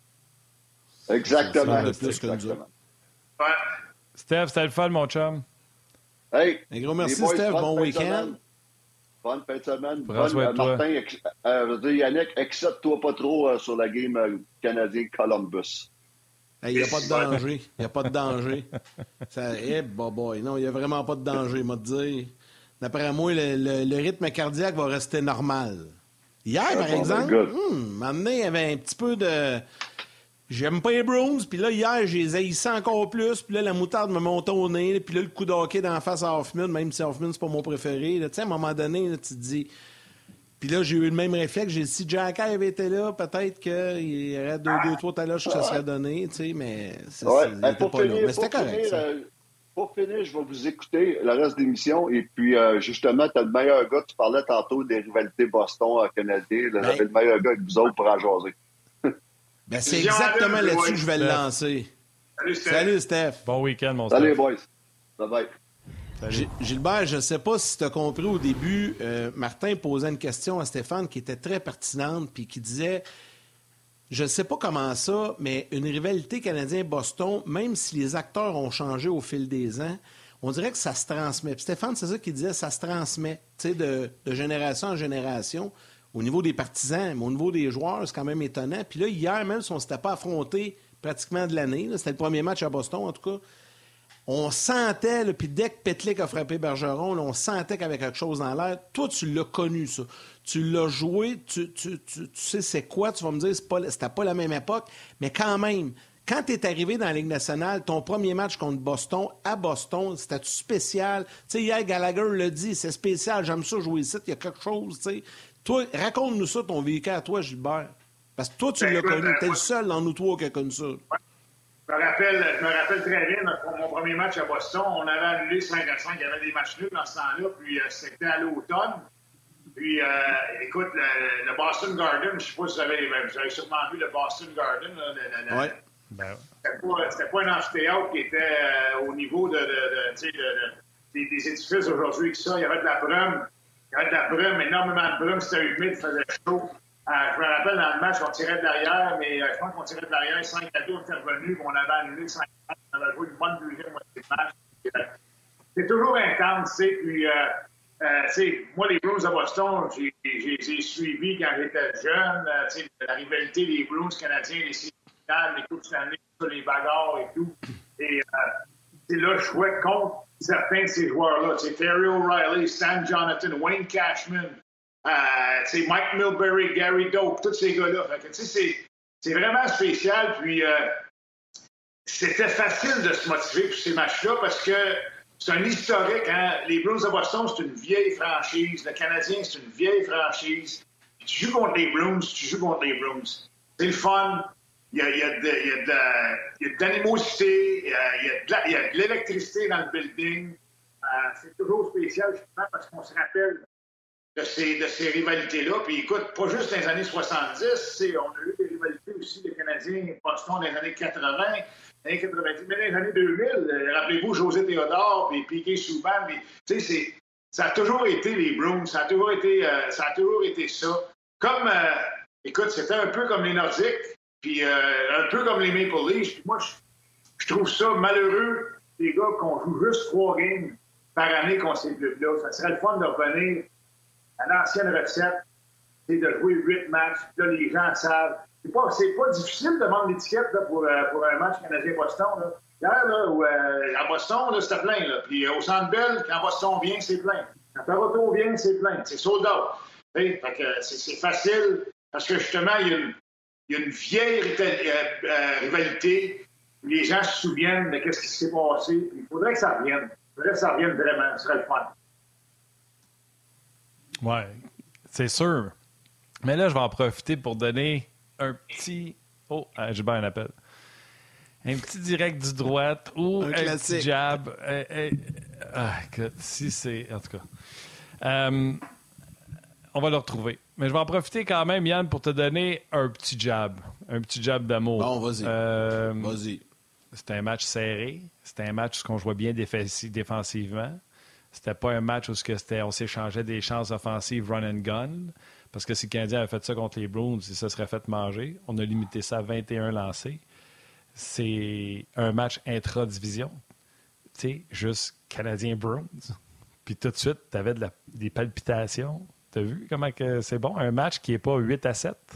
Exactement. Ça semble plus que nous exactement. Ouais. Steph, c'était le fun, mon chum. Hey, Un gros merci, les boys, Steph. bonne Bon fin de week-end. semaine. Bonne fin de semaine. Prends Bonne, soin de euh, toi. Martin, ex- euh, je veux dire, Yannick, excite-toi pas trop euh, sur la game euh, canadien Columbus. Il n'y a pas de danger. Il n'y a pas de danger. Ça, eh, bah, boy. Non, il n'y a vraiment pas de danger, m'a dire. D'après moi, le, le- le rythme cardiaque va rester normal. Hier, Ah, par bon, exemple, ben, good. hum, maintenant, il y avait un petit peu de... J'aime pas les Bruins, puis là, hier, j'ai les haïssé encore plus, puis là, la moutarde me montait au nez, puis là, le coup d'hockey d'en face à Hoffman, même si Hoffman, c'est pas mon préféré. Tu sais, à un moment donné, là, tu te dis... Puis là, j'ai eu le même réflexe. J'ai dit, si Jack avait été là, peut-être qu'il y aurait deux, deux, trois taloches que ça serait donné, tu sais, mais c'est, Ouais. c'est- il Hey, était pour, pas là. finir, Mais c'était pour, correct, finir, ça. euh, pour finir, je vais vous écouter le reste de l'émission. Et puis, euh, justement, tu as le meilleur gars. Tu parlais tantôt des rivalités Boston-Canadien. Vous avez le meilleur gars avec vous autres pour en jaser. Ben, c'est Vision exactement à l'œuvre, là-dessus ouais. que je vais le lancer. Salut, Steph. Salut, Steph. Bon week-end, mon Salut, Steph. boys. Bye-bye. G- Gilbert, je ne sais pas si tu as compris au début, euh, Martin posait une question à Stéphane qui était très pertinente puis qui disait, je ne sais pas comment ça, mais une rivalité Canadien-Boston, même si les acteurs ont changé au fil des ans, on dirait que ça se transmet. Puis Stéphane, c'est ça qu'il disait, ça se transmet, tu sais, de, de génération en génération. Au niveau des partisans, mais au niveau des joueurs, c'est quand même étonnant. Puis là, hier, même si on ne s'était pas affronté pratiquement de l'année, là, c'était le premier match à Boston, en tout cas, on sentait, puis dès que Petlik a frappé Bergeron, là, on sentait qu'il y avait quelque chose dans l'air. Toi, tu l'as connu, ça. Tu l'as joué, tu, tu, tu, tu sais c'est quoi, tu vas me dire, c'est pas, c'était pas la même époque, mais quand même, quand tu es arrivé dans la Ligue nationale, ton premier match contre Boston, à Boston, c'était-tu spécial? Tu sais, hier, Gallagher l'a dit, c'est spécial, j'aime ça jouer ici, il y a quelque chose, tu sais. Toi, raconte-nous ça, ton véhicule à toi, Gilbert. Parce que toi, tu l'as connu, t'es le seul dans nous trois qui a connu ça. Je me rappelle, je me rappelle très bien, notre, mon premier match à Boston, on avait annulé cinq à cinq, il y avait des matchs nuls dans ce temps-là, puis euh, c'était à l'automne. Puis, euh, écoute, le, le Boston Garden, je ne sais pas si vous avez, vous avez sûrement vu le Boston Garden. Oui. Ben, c'était, pas, c'était pas un amphithéâtre qui était euh, au niveau de, de, de, de, de, de des, des édifices aujourd'hui que ça. Il y avait de la brume, il y avait de la brume, énormément de brume, c'était humide, il faisait chaud. Euh, je me rappelle, dans le match, on tirait de l'arrière, mais euh, je pense qu'on tirait de l'arrière, cinq à deux, on était revenu, on avait annulé cinq à cinq, on avait joué une bonne deuxième moitié de match. Et, euh, c'est toujours intense, tu sais, puis, euh, euh, tu sais, moi, les Bruins à Boston, j'ai, j'ai, j'ai suivi quand j'étais jeune, euh, tu sais, la rivalité des Bruins canadiens, les séries finales, les Coupes Stanley, les bagarres et tout. Et, euh, là, je jouais contre certains de ces joueurs-là, tu sais, Terry O'Reilly, Stan Jonathan, Wayne Cashman, Euh, Mike Milbury, Gary Doak, tous ces gars-là. Fait que, c'est, c'est vraiment spécial. Puis, euh, c'était facile de se motiver pour ces matchs-là parce que c'est un historique. Hein? Les Bruins de Boston, c'est une vieille franchise. Le Canadien, c'est une vieille franchise. Puis tu joues contre les Bruins, tu joues contre les Bruins. C'est le fun. Il y a, il y a, de, il y a, de, il y a de l'animosité. Il y a, il y a, de, la, il y a de l'électricité dans le building. Euh, c'est toujours spécial, justement, parce qu'on se rappelle de ces, de ces rivalités-là. Puis écoute, pas juste dans les années soixante-dix, c'est, on a eu des rivalités aussi des Canadiens et Boston dans les années quatre-vingts, dans les années quatre-vingt-dix, mais dans les années deux mille, euh, rappelez-vous José Théodore, puis Piquet Souban, tu sais, c'est, ça a toujours été les Bruins, ça a toujours été, euh, ça a toujours été ça. Comme, euh, écoute, c'était un peu comme les Nordiques, puis euh, un peu comme les Maple Leafs, puis moi, je, je trouve ça malheureux, les gars, qu'on joue juste trois games par année contre ces clubs-là. Ça serait le fun de revenir à l'ancienne recette, c'est de jouer huit matchs. Là, les gens savent. C'est pas, c'est pas difficile de vendre l'étiquette là, pour, euh, pour un match Canadien-Boston. Là. Hier, là, où, euh, à Boston, là, c'était plein. Là. Puis euh, au Centre Bell, quand Boston vient, c'est plein. Quand Toronto vient, c'est plein. C'est sold out. Fait que, c'est, c'est facile parce que justement, il y a une, il y a une vieille euh, euh, rivalité. Les gens se souviennent de ce qui s'est passé. Puis il faudrait que ça revienne. Il faudrait que ça revienne vraiment. Ce serait le fun. Oui, c'est sûr. Mais là, je vais en profiter pour donner un petit... Oh, ah, j'ai bien un appel. Un petit direct du droite ou un, un petit jab. Euh, euh, ah, écoute, si c'est... En tout cas. Euh, on va le retrouver. Mais je vais en profiter quand même, Yann, pour te donner un petit jab. Un petit jab d'amour. Bon, vas-y. Euh, vas-y. C'était un match serré. C'était un match où on jouait bien déf- défensivement. C'était pas un match où c'était, on s'échangeait des chances offensives run and gun. Parce que si le Canadien avait fait ça contre les Bruins, il se serait fait manger. On a limité ça à vingt et un lancés. C'est un match intra-division. Tu sais, juste Canadien-Bruins. Puis tout de suite, tu avais de la, des palpitations. Tu as vu comment que c'est bon? Un match qui n'est pas huit à sept.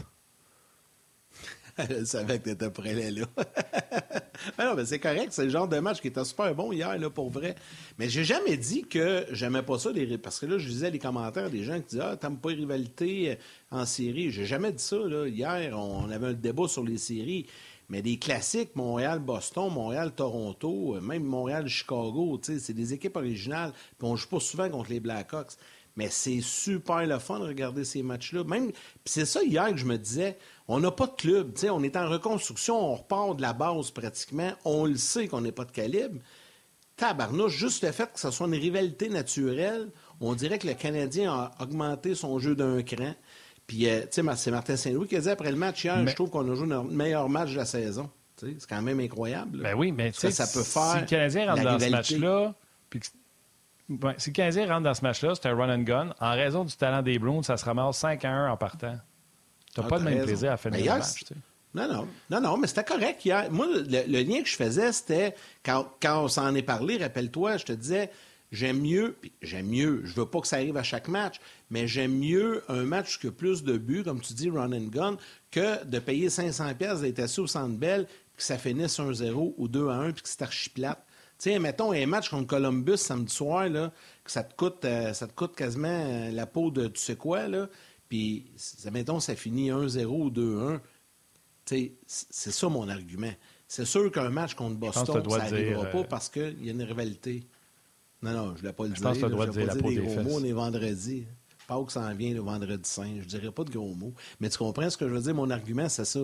Je savais que tu étais prêt là. Mais non, mais c'est correct. C'est le genre de match qui était super bon hier, là, pour vrai. Mais j'ai jamais dit que j'aimais pas ça. Les... Parce que là, je lisais les commentaires des gens qui disaient « Ah, t'aimes pas les rivalités en série. » J'ai jamais dit ça. Là. Hier, on avait un débat sur les séries. Mais des classiques, Montréal-Boston, Montréal-Toronto, même Montréal-Chicago, c'est des équipes originales. Puis on joue pas souvent contre les Blackhawks. Mais c'est super le fun de regarder ces matchs-là. Même, puis c'est ça hier que je me disais, on n'a pas de club. T'sais, on est en reconstruction, on repart de la base pratiquement. On le sait qu'on n'est pas de calibre. Tabarnouche, juste le fait que ce soit une rivalité naturelle, on dirait que le Canadien a augmenté son jeu d'un cran. Puis, euh, tu sais, c'est Martin Saint-Louis qui a dit après le match hier, mais... je trouve qu'on a joué notre meilleur match de la saison. T'sais, c'est quand même incroyable. Ben oui, mais tu sais, ça peut faire si le Canadien rentre dans rivalité. ce match-là, puis que, ben, si le Canadien rentre dans ce match-là, c'est un run and gun. En raison du talent des Bruins, ça se ramasse cinq à un en partant. Tu n'as ah, pas le même raison. plaisir à finir mais le hier, match. T'sais. Non, non, non, non, mais c'était correct hier. Moi, le, le lien que je faisais, c'était quand, quand on s'en est parlé, rappelle-toi, je te disais, j'aime mieux, puis j'aime mieux, je veux pas que ça arrive à chaque match, mais j'aime mieux un match qui a plus de buts, comme tu dis, run and gun, que de payer cinq cents piastres d'être assis au Centre Bell, que ça finisse un zéro ou deux à un, puis que c'est archi plate. Tu sais, mettons un match contre Columbus samedi soir, là, que ça te coûte, euh, ça te coûte quasiment euh, la peau de tu sais quoi, là, puis, mettons, ça finit un zéro ou deux un. T'sais, c'est ça mon argument. C'est sûr qu'un match contre Boston, ça n'arrivera pas euh... parce qu'il y a une rivalité. Non, non, je ne voulais pas le je dire. Je pense que tu dois dire, dire pas la dire peau des des gros fesses. mots, on est vendredi. Pas que ça en vient le vendredi saint. Je ne dirais pas de gros mots. Mais tu comprends ce que je veux dire? Mon argument, c'est ça.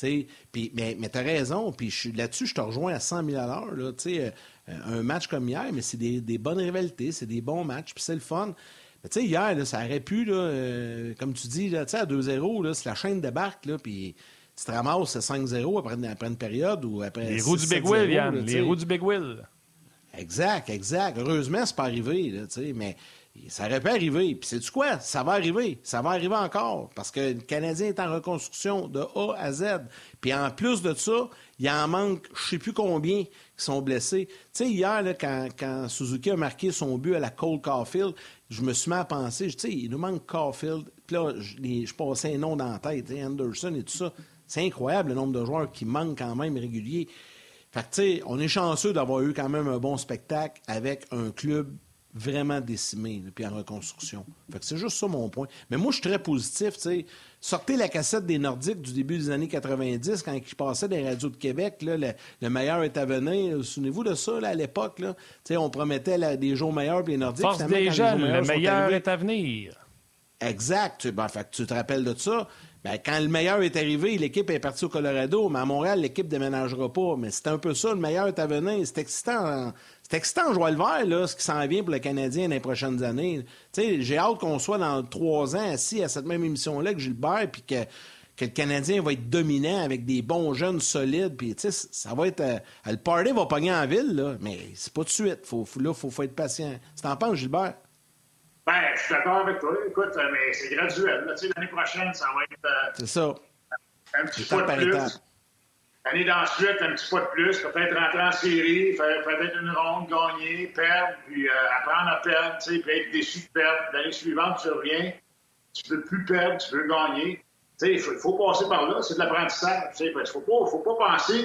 Pis, mais mais tu as raison. Puis là-dessus, je te rejoins à cent mille à l'heure. Là, euh, un match comme hier, mais c'est des, des bonnes rivalités, c'est des bons matchs, puis c'est le fun. Mais tu sais, hier, là, ça aurait pu, là, euh, comme tu dis, là, à deux zéro, là, si la chaîne débarque, là, puis tu te ramasses cinq zéro après, après une période ou après. Les roues du Big Will, Yann. Là, les roues du Big Will. Exact, exact. Heureusement, c'est pas arrivé, là, mais ça aurait pu arriver. Puis sais-tu quoi? Ça va arriver. Ça va arriver encore. Parce que le Canadien est en reconstruction de A à Z. Puis en plus de ça, il en manque je ne sais plus combien qui sont blessés. Tu sais, hier, là, quand, quand Suzuki a marqué son but à la Cole Caulfield, je me suis mis à penser, tu sais, il nous manque Caulfield. Puis là, je, les, je passais un nom dans la tête, Anderson et tout ça. C'est incroyable le nombre de joueurs qui manquent quand même réguliers. Fait que, tu sais, on est chanceux d'avoir eu quand même un bon spectacle avec un club vraiment décimé, puis en reconstruction. Fait que c'est juste ça mon point. Mais moi, je suis très positif, tu sais. Sortez la cassette des Nordiques du début des années quatre-vingt-dix, quand ils passaient des radios de Québec, là, le, le meilleur est à venir. Souvenez-vous de ça, là, à l'époque, là? Tu sais, on promettait là, des jours meilleurs pour les Nordiques. Force des jeunes, le meilleur arrivés... est à venir. Exact. Ben, fait que tu te rappelles de ça. Ben, quand le meilleur est arrivé, l'équipe est partie au Colorado, mais à Montréal, l'équipe ne déménagera pas. Mais c'est un peu ça, le meilleur est à venir. C'est excitant. C'est excitant, jouer le vert, là, ce qui s'en vient pour le Canadien dans les prochaines années. Tu sais, j'ai hâte qu'on soit dans trois ans assis à cette même émission-là que Gilbert, puis que, que le Canadien va être dominant avec des bons jeunes solides. Puis, tu sais, ça va être. Euh, le party va pogner en ville, là, mais c'est pas de suite. Faut, faut, là, il faut, faut être patient. Tu t'en penses, Gilbert? Ben, je suis d'accord avec toi. Écoute, mais c'est graduel. L'année prochaine, ça va être euh, c'est ça. un petit pas de plus. L'année d'ensuite, un petit pas de plus. Peut-être rentrer en série, faire peut-être une ronde, gagner, perdre, puis euh, apprendre à perdre, puis être déçu de perdre. L'année suivante, tu reviens, tu ne peux plus perdre, tu veux gagner. Il faut, faut passer par là, c'est de l'apprentissage. Il ne faut pas, faut pas penser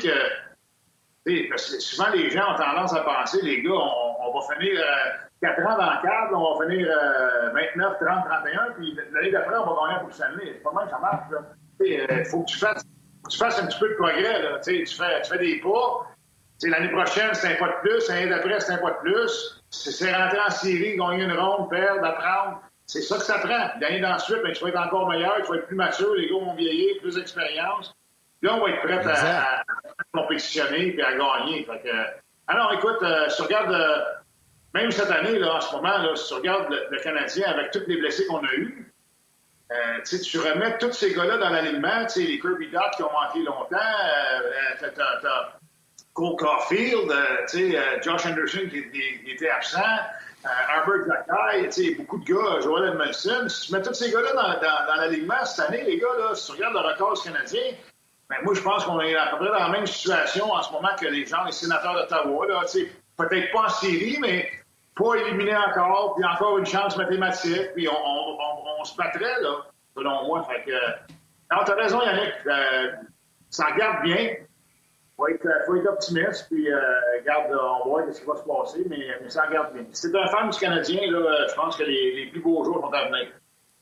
que... Parce que souvent, les gens ont tendance à penser, les gars, on, on va finir... Euh, quatre ans dans le cadre, on va finir euh, vingt-neuf, trente, trente et un, puis l'année d'après, on va gagner pour Stanley. C'est pas mal que ça marche. Il euh, faut que tu fasses, tu fasses un petit peu de progrès. Là. Tu, fais, tu fais des pas. T'sais, l'année prochaine, c'est un pas de plus. L'année d'après, c'est un pas de plus. C'est, c'est rentrer en série, gagner une ronde, perdre, apprendre. C'est ça que ça prend. L'année d'ensuite, ben, tu vas être encore meilleur, tu vas être plus mature, les gars vont vieillir, plus d'expérience. Là, on va être prêt à, à, à compétitionner et à gagner. Fait que, alors, écoute, euh, si tu regardes... Euh, Même cette année, là, en ce moment, là, si tu regardes le, le Canadien avec tous les blessés qu'on a eus, euh, tu remets tous ces gars-là dans l'alignement, les Kirby Dach qui ont manqué longtemps, euh, t'as, t'as, t'as Cole Caulfield, euh, euh, Josh Anderson qui, qui, qui était absent, euh, Arbor Xhekaj, beaucoup de gars, Joel Edmondson. Si tu mets tous ces gars-là dans, dans, dans l'alignement cette année, les gars, là, si tu regardes le record du Canadien, ben, moi, je pense qu'on est à peu près dans la même situation en ce moment que les gens, les sénateurs d'Ottawa. Là, peut-être pas en série, mais pas éliminé encore, puis encore une chance mathématique, puis on, on, on, on se battrait, là, selon moi. Fait que, non, t'as raison, Yannick, euh, ça regarde bien. Il faut être, faut être optimiste, puis euh, regarde, on voit ce qui va se passer, mais, mais ça regarde bien. Si t'es un fan du Canadien, là, je pense que les, les plus beaux jours sont à venir.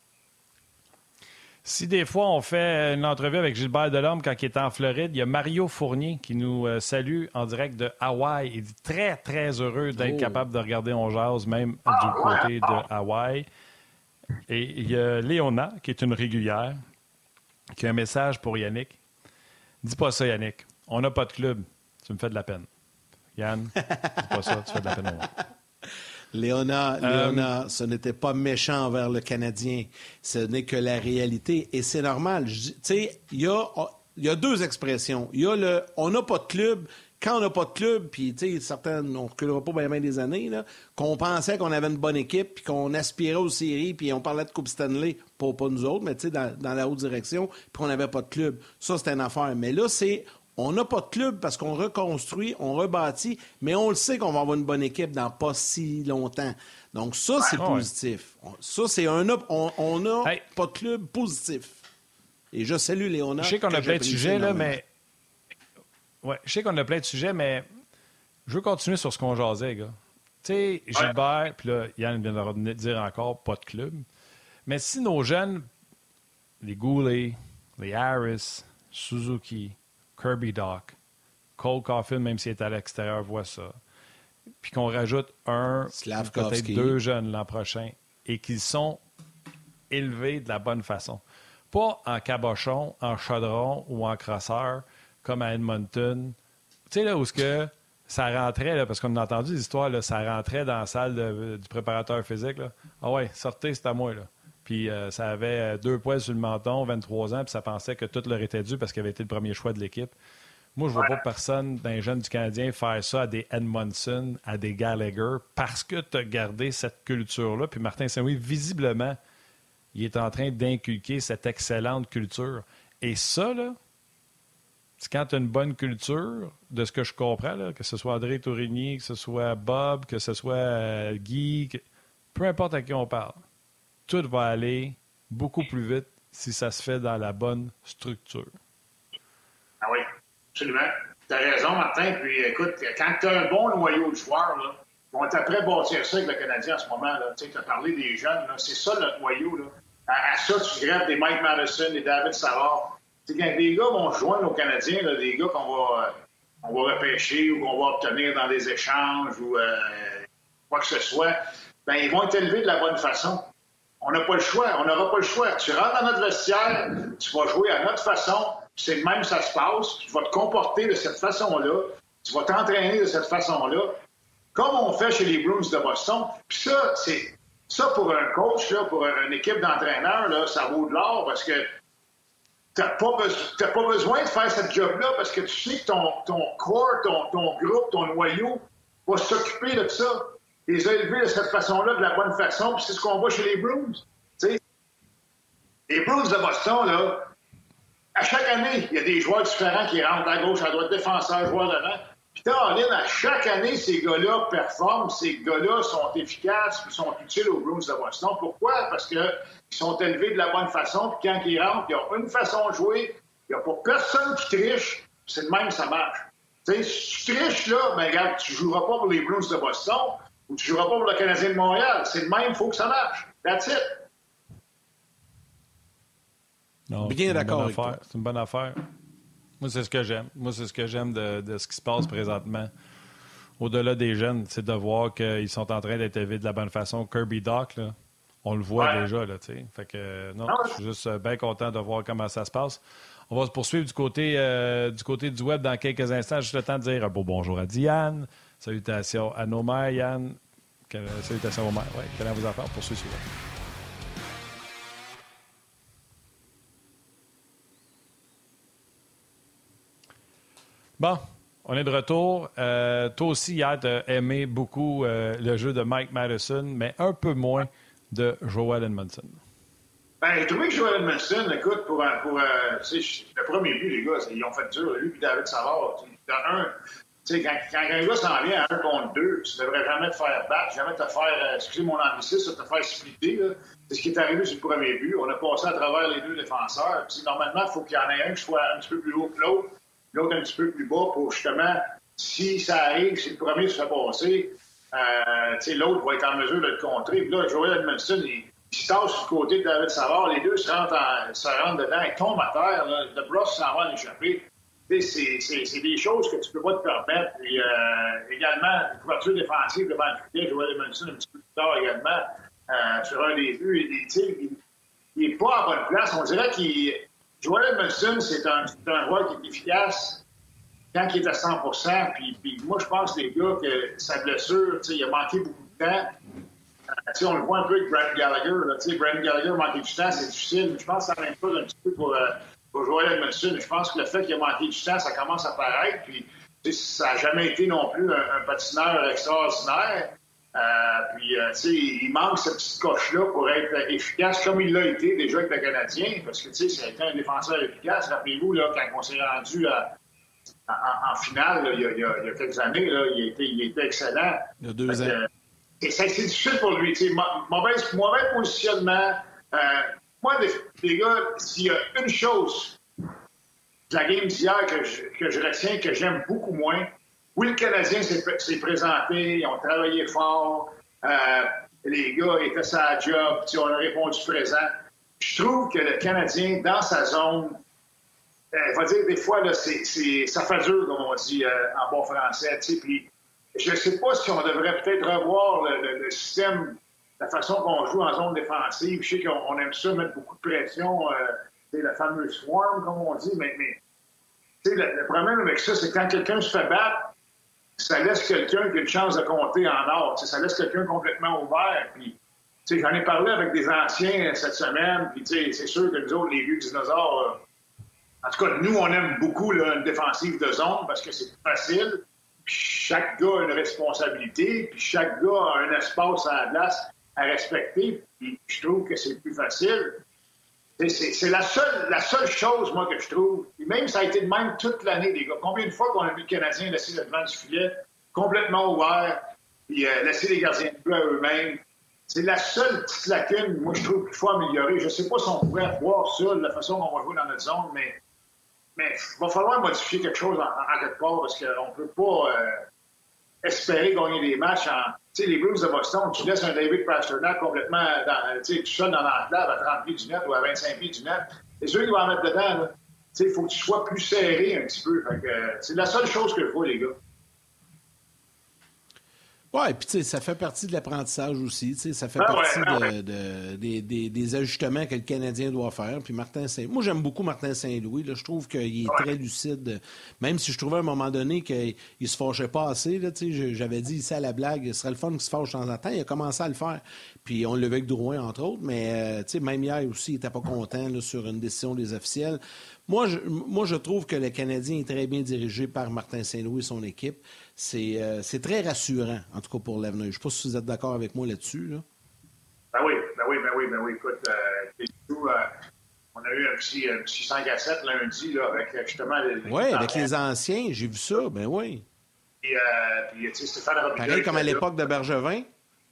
Si des fois on fait une entrevue avec Gilbert Delorme quand il était en Floride, il y a Mario Fournier qui nous euh, salue en direct de Hawaï. Il dit très, très heureux d'être oh. capable de regarder On Jase, même ah, du côté ouais. de Hawaï. Et il y a Léona, qui est une régulière, qui a un message pour Yannick. Dis pas ça, Yannick. On n'a pas de club. Tu me fais de la peine. Yann, dis pas ça, tu fais de la peine au monde. Léona, Léona, euh, ce n'était pas méchant envers le Canadien. Ce n'est que la réalité. Et c'est normal. Tu sais, il y a... il y a deux expressions. Il y a le « on n'a pas de club ». Quand on n'a pas de club, puis tu sais, certaines, on ne reculera pas bien, bien des années, là, qu'on pensait qu'on avait une bonne équipe, puis qu'on aspirait aux séries, puis on parlait de Coupe Stanley, pas, pas nous autres, mais tu sais, dans, dans la haute direction, puis qu'on n'avait pas de club. Ça, c'était une affaire. Mais là, c'est, on n'a pas de club parce qu'on reconstruit, on rebâtit, mais on le sait qu'on va avoir une bonne équipe dans pas si longtemps. Donc ça, c'est ouais. positif. Ça, c'est un... On, on n'a hey. pas de club positif. Et je salue Léonard. Je sais qu'on a plein de sujets, là, mais... Ouais, je sais qu'on a plein de sujets, mais je veux continuer sur ce qu'on jasait, gars. Tu sais, Gilbert, ouais. Puis là, Yann vient de dire encore, pas de club. Mais si nos jeunes, les Goulet, les Harris, Suzuki, Kirby Dach, Cole Caulfield, même s'il est à l'extérieur, voit ça, puis qu'on rajoute un, peut-être deux jeunes l'an prochain, et qu'ils sont élevés de la bonne façon. Pas en cabochon, en chaudron ou en crosseur, comme à Edmonton. Tu sais, là, où ce que ça rentrait, là, parce qu'on a entendu des histoires, là, ça rentrait dans la salle de, du préparateur physique. Là. Ah ouais, sortez, c'est à moi. Là. Puis euh, ça avait deux poils sur le menton, vingt-trois ans, puis ça pensait que tout leur était dû parce qu'il avait été le premier choix de l'équipe. Moi, je vois pas personne dans les jeunes du Canadien faire ça à des Edmondson, à des Gallagher, parce que tu as gardé cette culture-là. Puis Martin Saint-Louis, visiblement, il est en train d'inculquer cette excellente culture. Et ça, là, c'est quand tu as une bonne culture, de ce que je comprends, là, que ce soit André Tourigny, que ce soit Bob, que ce soit euh, Guy, que... peu importe à qui on parle, tout va aller beaucoup plus vite si ça se fait dans la bonne structure. Ah oui, absolument. Tu as raison, Martin. Puis écoute, quand tu as un bon noyau de joueurs, là, on est après bâtir ça avec le Canadien en ce moment. Tu as parlé des jeunes, là, c'est ça notre noyau. Là. À, à ça, tu grèves des Mike Madison, des David Savard. C'est quand des gars vont joindre aux Canadiens, là, des gars qu'on va, euh, on va repêcher ou qu'on va obtenir dans des échanges ou euh, quoi que ce soit, ben ils vont être élevés de la bonne façon. On n'a pas le choix. On n'aura pas le choix. Tu rentres dans notre vestiaire, tu vas jouer à notre façon, c'est le même ça se passe, tu vas te comporter de cette façon-là, tu vas t'entraîner de cette façon-là, comme on fait chez les Bruins de Boston. Puis ça, c'est ça pour un coach, là, pour une équipe d'entraîneurs, là, ça vaut de l'or parce que t'as pas, be- t'as pas besoin de faire cette job-là parce que tu sais que ton, ton corps, ton, ton groupe, ton noyau va s'occuper de ça. Les a élevés de cette façon-là, de la bonne façon, puis c'est ce qu'on voit chez les Bruins. T'sais. Les Bruins de Boston, là, à chaque année, il y a des joueurs différents qui rentrent à gauche, à droite, défenseurs, joueurs devant. Puis Caroline, à chaque année, ces gars-là performent, ces gars-là sont efficaces, puis sont utiles aux Bruins de Boston. Pourquoi? Parce qu'ils sont élevés de la bonne façon, puis quand ils rentrent, il y a une façon de jouer, il n'y a pas personne qui triche, puis c'est de même que ça marche. T'sais, si tu triches, là, ben regarde, tu ne joueras pas pour les Bruins de Boston, ou tu ne joueras pas pour le Canadien de Montréal. C'est le même, il faut que ça marche. That's it. Non, bien d'accord avec toi. C'est une bonne affaire. Moi, c'est ce que j'aime. Moi, c'est ce que j'aime de, de ce qui se passe présentement. Au-delà des jeunes, c'est de voir qu'ils sont en train d'être élevés de la bonne façon. Kirby Dach, là, on le voit ouais. déjà. Là, fait que, non, je suis juste bien content de voir comment ça se passe. On va se poursuivre du côté, euh, du côté du web dans quelques instants. Juste le temps de dire un beau bonjour à Diane. Salutations à nos mères, Yann. Salutations aux mères. Oui, quelle est vos affaires pour ceux-ci? Bon, on est de retour. Euh, toi aussi, hier, tu as aimé beaucoup euh, le jeu de Mike Madison, mais un peu moins de Joel Edmondson. Ben, j'ai trouvé que Joel Edmondson, écoute, pour, pour euh, le premier but, les gars, ils ont fait dur. Lui et David Savard, dans un, tu sais, quand, quand un gars s'en vient à un contre deux, tu ne devrais jamais te faire battre, jamais te faire, euh, excusez mon anglicisme, te faire splitter. Là. C'est ce qui est arrivé sur le premier but. On a passé à travers les deux défenseurs. Puis, normalement, il faut qu'il y en ait un qui soit un petit peu plus haut que l'autre, l'autre un petit peu plus bas pour justement, si ça arrive, si le premier se fait passer, euh, l'autre va être en mesure de le contrer. Puis là, Joel Edmondson, il, il se tasse sur le côté de David Savard. Les deux se rentrent, en, se rentrent dedans. Ils tombent à terre. Là. Le brosse s'en va en échapper. C'est, c'est, c'est des choses que tu ne peux pas te permettre. Et euh, également, une couverture défensive devant le filet, Joel Edmondson un petit peu plus tard également, euh, sur un des buts. Il n'est pas à bonne place. On dirait qu'il... Joel Edmondson, c'est un, c'est un joueur qui est efficace quand il est à cent pour cent. Puis, puis moi, je pense, les gars, que sa blessure, il a manqué beaucoup de temps. Euh, on le voit un peu avec Brandon Gallagher. Là, Brandon Gallagher a manqué du temps, c'est difficile. Mais je pense que ça même pas un petit peu pour, euh, pour jouer à Edmondson. Je pense que le fait qu'il a manqué du temps, ça commence à paraître. Puis, ça n'a jamais été non plus un, un patineur extraordinaire. Euh, puis, euh, tu sais, il manque cette petite coche-là pour être efficace, comme il l'a été déjà avec le Canadien, parce que, tu sais, ça a été un défenseur efficace. Rappelez-vous, là, quand on s'est rendu à, à, en, en finale, là, il, y a, il, y a, il y a quelques années, là, il, était, il était excellent. Il y a deux ans. Euh, et c'est difficile pour lui, tu sais, mauvais, mauvais positionnement. Euh, moi, les, les gars, s'il y a une chose de la game d'hier que je, que je retiens, que j'aime beaucoup moins, oui, le Canadien s'est présenté, ils ont travaillé fort, euh, les gars étaient sur la job, on a répondu présent. Je trouve que le Canadien, dans sa zone, il euh, va dire des fois, là, c'est, c'est, ça fait dur, comme on dit euh, en bon français. Puis, je ne sais pas si on devrait peut-être revoir le, le, le système, la façon qu'on joue en zone défensive. Je sais qu'on on aime ça, mettre beaucoup de pression, euh, c'est le fameux swarm, comme on dit, mais, mais le, le problème avec ça, c'est que quand quelqu'un se fait battre, ça laisse quelqu'un qui a une chance de compter en or. Ça laisse quelqu'un complètement ouvert. Puis, j'en ai parlé avec des anciens cette semaine. Puis, c'est sûr que nous autres, les vieux dinosaures, euh, en tout cas, nous, on aime beaucoup là, une défensive de zone parce que c'est plus facile. Puis, chaque gars a une responsabilité. Puis, chaque gars a un espace à la glace à respecter. Puis, je trouve que c'est plus facile. C'est, c'est la, seule, la seule chose, moi, que je trouve. Et même, ça a été de même toute l'année, les gars. Combien de fois qu'on a vu le Canadien laisser le devant du filet complètement ouvert, puis euh, laisser les gardiens de but à eux-mêmes? C'est la seule petite lacune, moi, je trouve qu'il faut améliorer. Je ne sais pas si on pourrait voir ça, de la façon dont on va jouer dans notre zone, mais mais il va falloir modifier quelque chose en, en quelque part, parce qu'on ne peut pas euh, espérer gagner des matchs en... Tu sais, les Blues de Boston, tu laisses un David Pastrnak complètement dans, tu sais, tout seul dans l'enclave à trente pieds du net ou à vingt-cinq pieds du net. C'est sûr qu'il va en mettre dedans, là. Tu sais, il faut que tu sois plus serré un petit peu. Fait que, euh, c'est la seule chose que je vois, les gars. Oui, puis tu sais, ça fait partie de l'apprentissage aussi. Tu sais, ça fait ah partie ouais, ah de, ouais. de, des, des, des ajustements que le Canadien doit faire. Puis Martin Saint... Moi, j'aime beaucoup Martin Saint-Louis. Là. Je trouve qu'il est ouais. très lucide. Même si je trouvais à un moment donné qu'il ne se fâchait pas assez. Là, tu sais, j'avais dit ici à la blague, ce serait le fun qu'il se fâche de temps en temps. Il a commencé à le faire. Puis on l'a vu avec Drouin, entre autres. Mais euh, tu sais, même hier aussi, il n'était pas content là, sur une décision des officiels. Moi je, moi, je trouve que le Canadien est très bien dirigé par Martin Saint-Louis et son équipe. C'est, euh, c'est très rassurant, en tout cas pour l'avenir. Je ne sais pas si vous êtes d'accord avec moi là-dessus. Là. Ben oui, ben oui, ben oui, ben oui. Écoute, euh, tout, euh, on a eu un petit, un petit cinq à sept lundi là, avec justement... Oui, avec les anciens, j'ai vu ça, ben oui. Et euh, puis, tu sais, Stéphane Robida... Pareil comme à l'époque là. de Bergevin.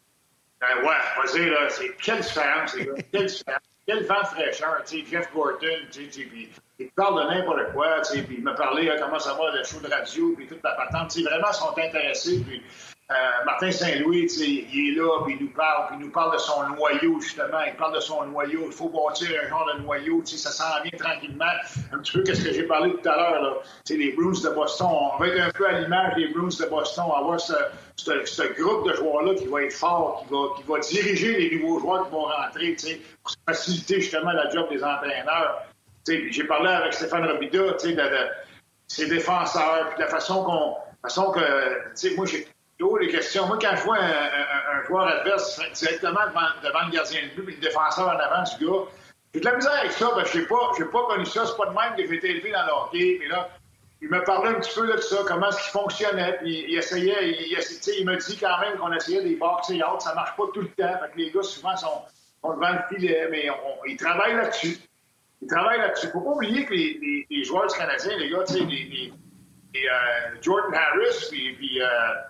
Ben ouais, je vais dire, là, c'est quelle différence, les gars, quelle différence. Quel vent de fraîcheur, tu sais, Jeff Gorton, tu sais, puis il parle de n'importe quoi, tu sais, puis il m'a parlé hein, comment ça va, le show de radio, puis toute la patente, tu sais, vraiment, ils sont intéressés, puis euh, Martin Saint-Louis, tu sais, il est là, puis il nous parle, puis il nous parle de son noyau, justement, il parle de son noyau, il faut bâtir un genre de noyau, tu sais, ça s'en vient tranquillement, un petit peu qu'est-ce que j'ai parlé tout à l'heure, là, tu sais, les Bruins de Boston, on va être un peu à l'image des Bruins de Boston, avoir ce, ce, ce groupe de joueurs-là qui va être fort, qui va, qui va diriger les nouveaux joueurs qui vont rentrer, tu sais, pour faciliter justement la job des entraîneurs. T'sais, j'ai parlé avec Stéphane Robida, de, de ses défenseurs, puis de la façon qu'on. façon que. Moi, j'ai toujours les questions. Moi, quand je vois un, un, un joueur adverse directement devant, devant le gardien de but, puis le défenseur en avant du gars, j'ai de la misère avec ça, parce que je n'ai pas, pas connu ça. C'est pas de même que j'ai été élevé dans le hockey. Puis là, il me parlait un petit peu là, de ça, comment est-ce qu'il fonctionnait. Puis il essayait, il, il, il me dit quand même qu'on essayait des box et out. Ça marche pas tout le temps. Fait que les gars, souvent, sont, sont devant le filet, mais on, on, ils travaillent là-dessus. Ils travaillent là-dessus. Il ne faut pas oublier que les, les, les joueurs du Canadien, les gars, tu sais, les, les, les euh, Jordan Harris puis, puis euh,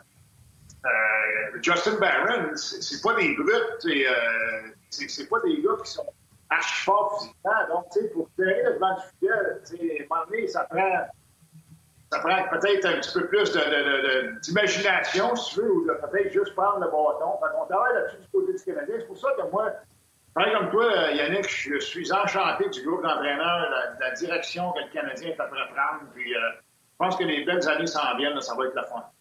euh, Justin Barron, c'est, c'est pas des brutes, c'est, euh, c'est, c'est pas des gars qui sont archi forts physiquement. Donc, tu sais, pour tirer le devant du filet, tu sais, à un moment donné, ça prend, ça prend peut-être un petit peu plus de, de, de, de, d'imagination, si tu veux, ou de peut-être juste prendre le bâton. Fait qu'on travaille là-dessus du côté du Canadien. C'est pour ça que moi, pareil comme toi, Yannick, je suis enchanté du groupe d'entraîneurs, la, la direction que le Canadien est à prendre. Puis, euh, je pense que les belles années s'en viennent, là, ça va être la fin.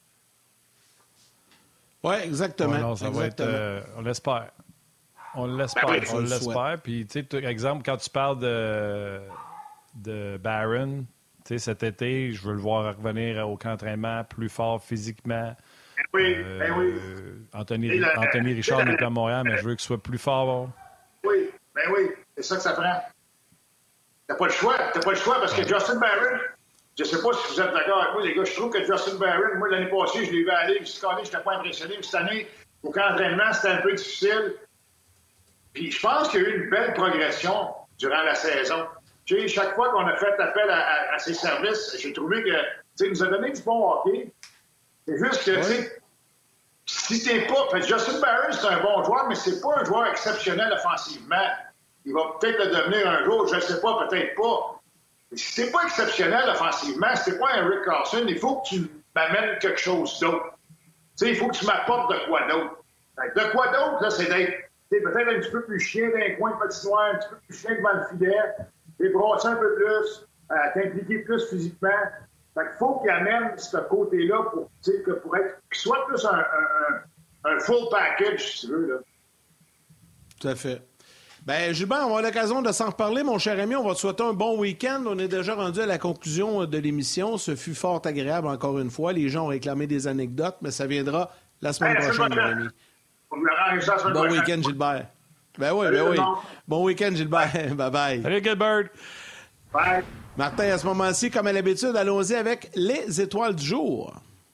Oui, exactement. Ouais, non, ça exactement. va être, euh, on l'espère. On l'espère. Ben oui, on l'espère. Puis, tu sais, par exemple, quand tu parles de, de Barron, tu sais, cet été, je veux le voir revenir au camp d'entraînement plus fort physiquement. Ben oui, euh, ben oui. Anthony, la, Anthony Richard la, n'est plus à Montréal, mais je veux qu'il soit plus fort. Oui, ben oui, c'est ça que ça prend. T'as pas le choix. T'as pas le choix parce que Justin Barron, je sais pas si vous êtes d'accord avec moi, les gars, je trouve que Justin Barron, moi, l'année passée, je l'ai vu aller, puis cette année, je n'étais pas impressionné. Puis cette année, au camp d'entraînement, c'était un peu difficile. Puis je pense qu'il y a eu une belle progression durant la saison. Tu sais, chaque fois qu'on a fait appel à, à, à ses services, j'ai trouvé que, tu sais, il nous a donné du bon hockey. C'est juste que, tu sais, si t'es pas... Fait, Justin Barron, c'est un bon joueur, mais c'est pas un joueur exceptionnel offensivement. Il va peut-être le devenir un jour, je ne sais pas, peut-être pas. Mais si c'est pas exceptionnel offensivement, si t'es pas un Rick Carlson, il faut que tu m'amènes quelque chose d'autre. Tu sais, il faut que tu m'apportes de quoi d'autre. Fait, de quoi d'autre, là, c'est d'être peut-être un petit peu plus chien d'un coin de patinoire, un petit peu plus chien devant le filet, t'es brasser un peu plus, euh, t'impliquer plus physiquement. Fait qu'il faut qu'il amène ce côté-là pour, que pour être, qu'il soit plus un, un, un full package, si tu veux. Là. Tout à fait. Bien, Gilbert, on va avoir l'occasion de s'en reparler, mon cher ami. On va te souhaiter un bon week-end. On est déjà rendu à la conclusion de l'émission. Ce fut fort agréable, encore une fois. Les gens ont réclamé des anecdotes, mais ça viendra la semaine hey, prochaine, mon ami. Bon week-end, Gilbert. Ben oui, ben oui. Bon week-end, Gilbert. Bye-bye. Salut, Gilbert. Bye. Martin, à ce moment-ci, comme à l'habitude, allons-y avec les étoiles du jour.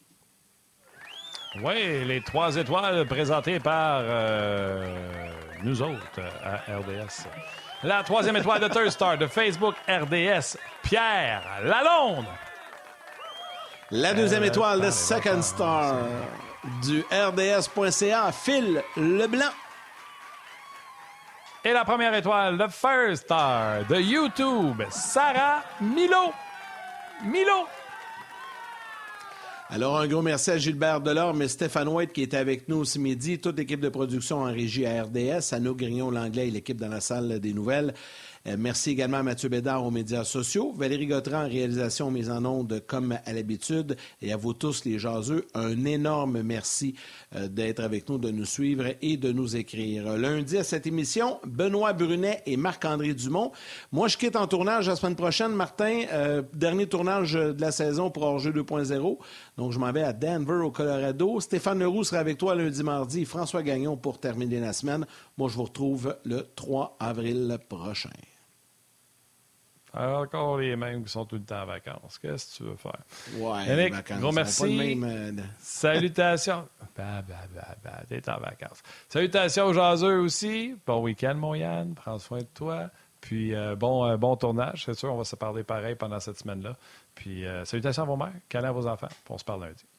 Oui, les trois étoiles présentées par euh, nous autres à R D S. La troisième étoile de Third Star de Facebook R D S, Pierre Lalonde. La deuxième euh, étoile de Second Star du R D S point C A, Phil Leblanc. Et la première étoile de First Star de YouTube, Sarah Milo. Milo. Alors, un gros merci à Gilbert Delorme et Stéphane White qui était avec nous ce midi. Toute l'équipe de production en régie à R D S, Anouk Grignon-Langlais et l'équipe dans la salle des nouvelles. Euh, merci également à Mathieu Bédard aux médias sociaux, Valérie Gautran en réalisation mise en onde comme à l'habitude, et à vous tous les jaseux, un énorme merci euh, d'être avec nous, de nous suivre et de nous écrire. Lundi à cette émission, Benoît Brunet et Marc-André Dumont. Moi, je quitte en tournage la semaine prochaine, Martin. Euh, dernier tournage de la saison pour Hors-jeu deux point zéro. Donc, je m'en vais à Denver, au Colorado. Stéphane Leroux sera avec toi lundi, mardi et François Gagnon pour terminer la semaine. Moi, je vous retrouve le trois avril prochain. Alors, encore les mêmes qui sont tout le temps en vacances. Qu'est-ce que tu veux faire? Ouais, Yannick, les vacances. gros merci. Pas le même, euh... Salutations. bah, bah, bah, bah, t'es en vacances. Salutations aux jaseux aussi. Bon week-end, mon Yann. Prends soin de toi. Puis, euh, bon, euh, bon tournage. C'est sûr, on va se parler pareil pendant cette semaine-là. Puis, euh, salutations à vos mères, câlins à vos enfants. Puis on se parle lundi.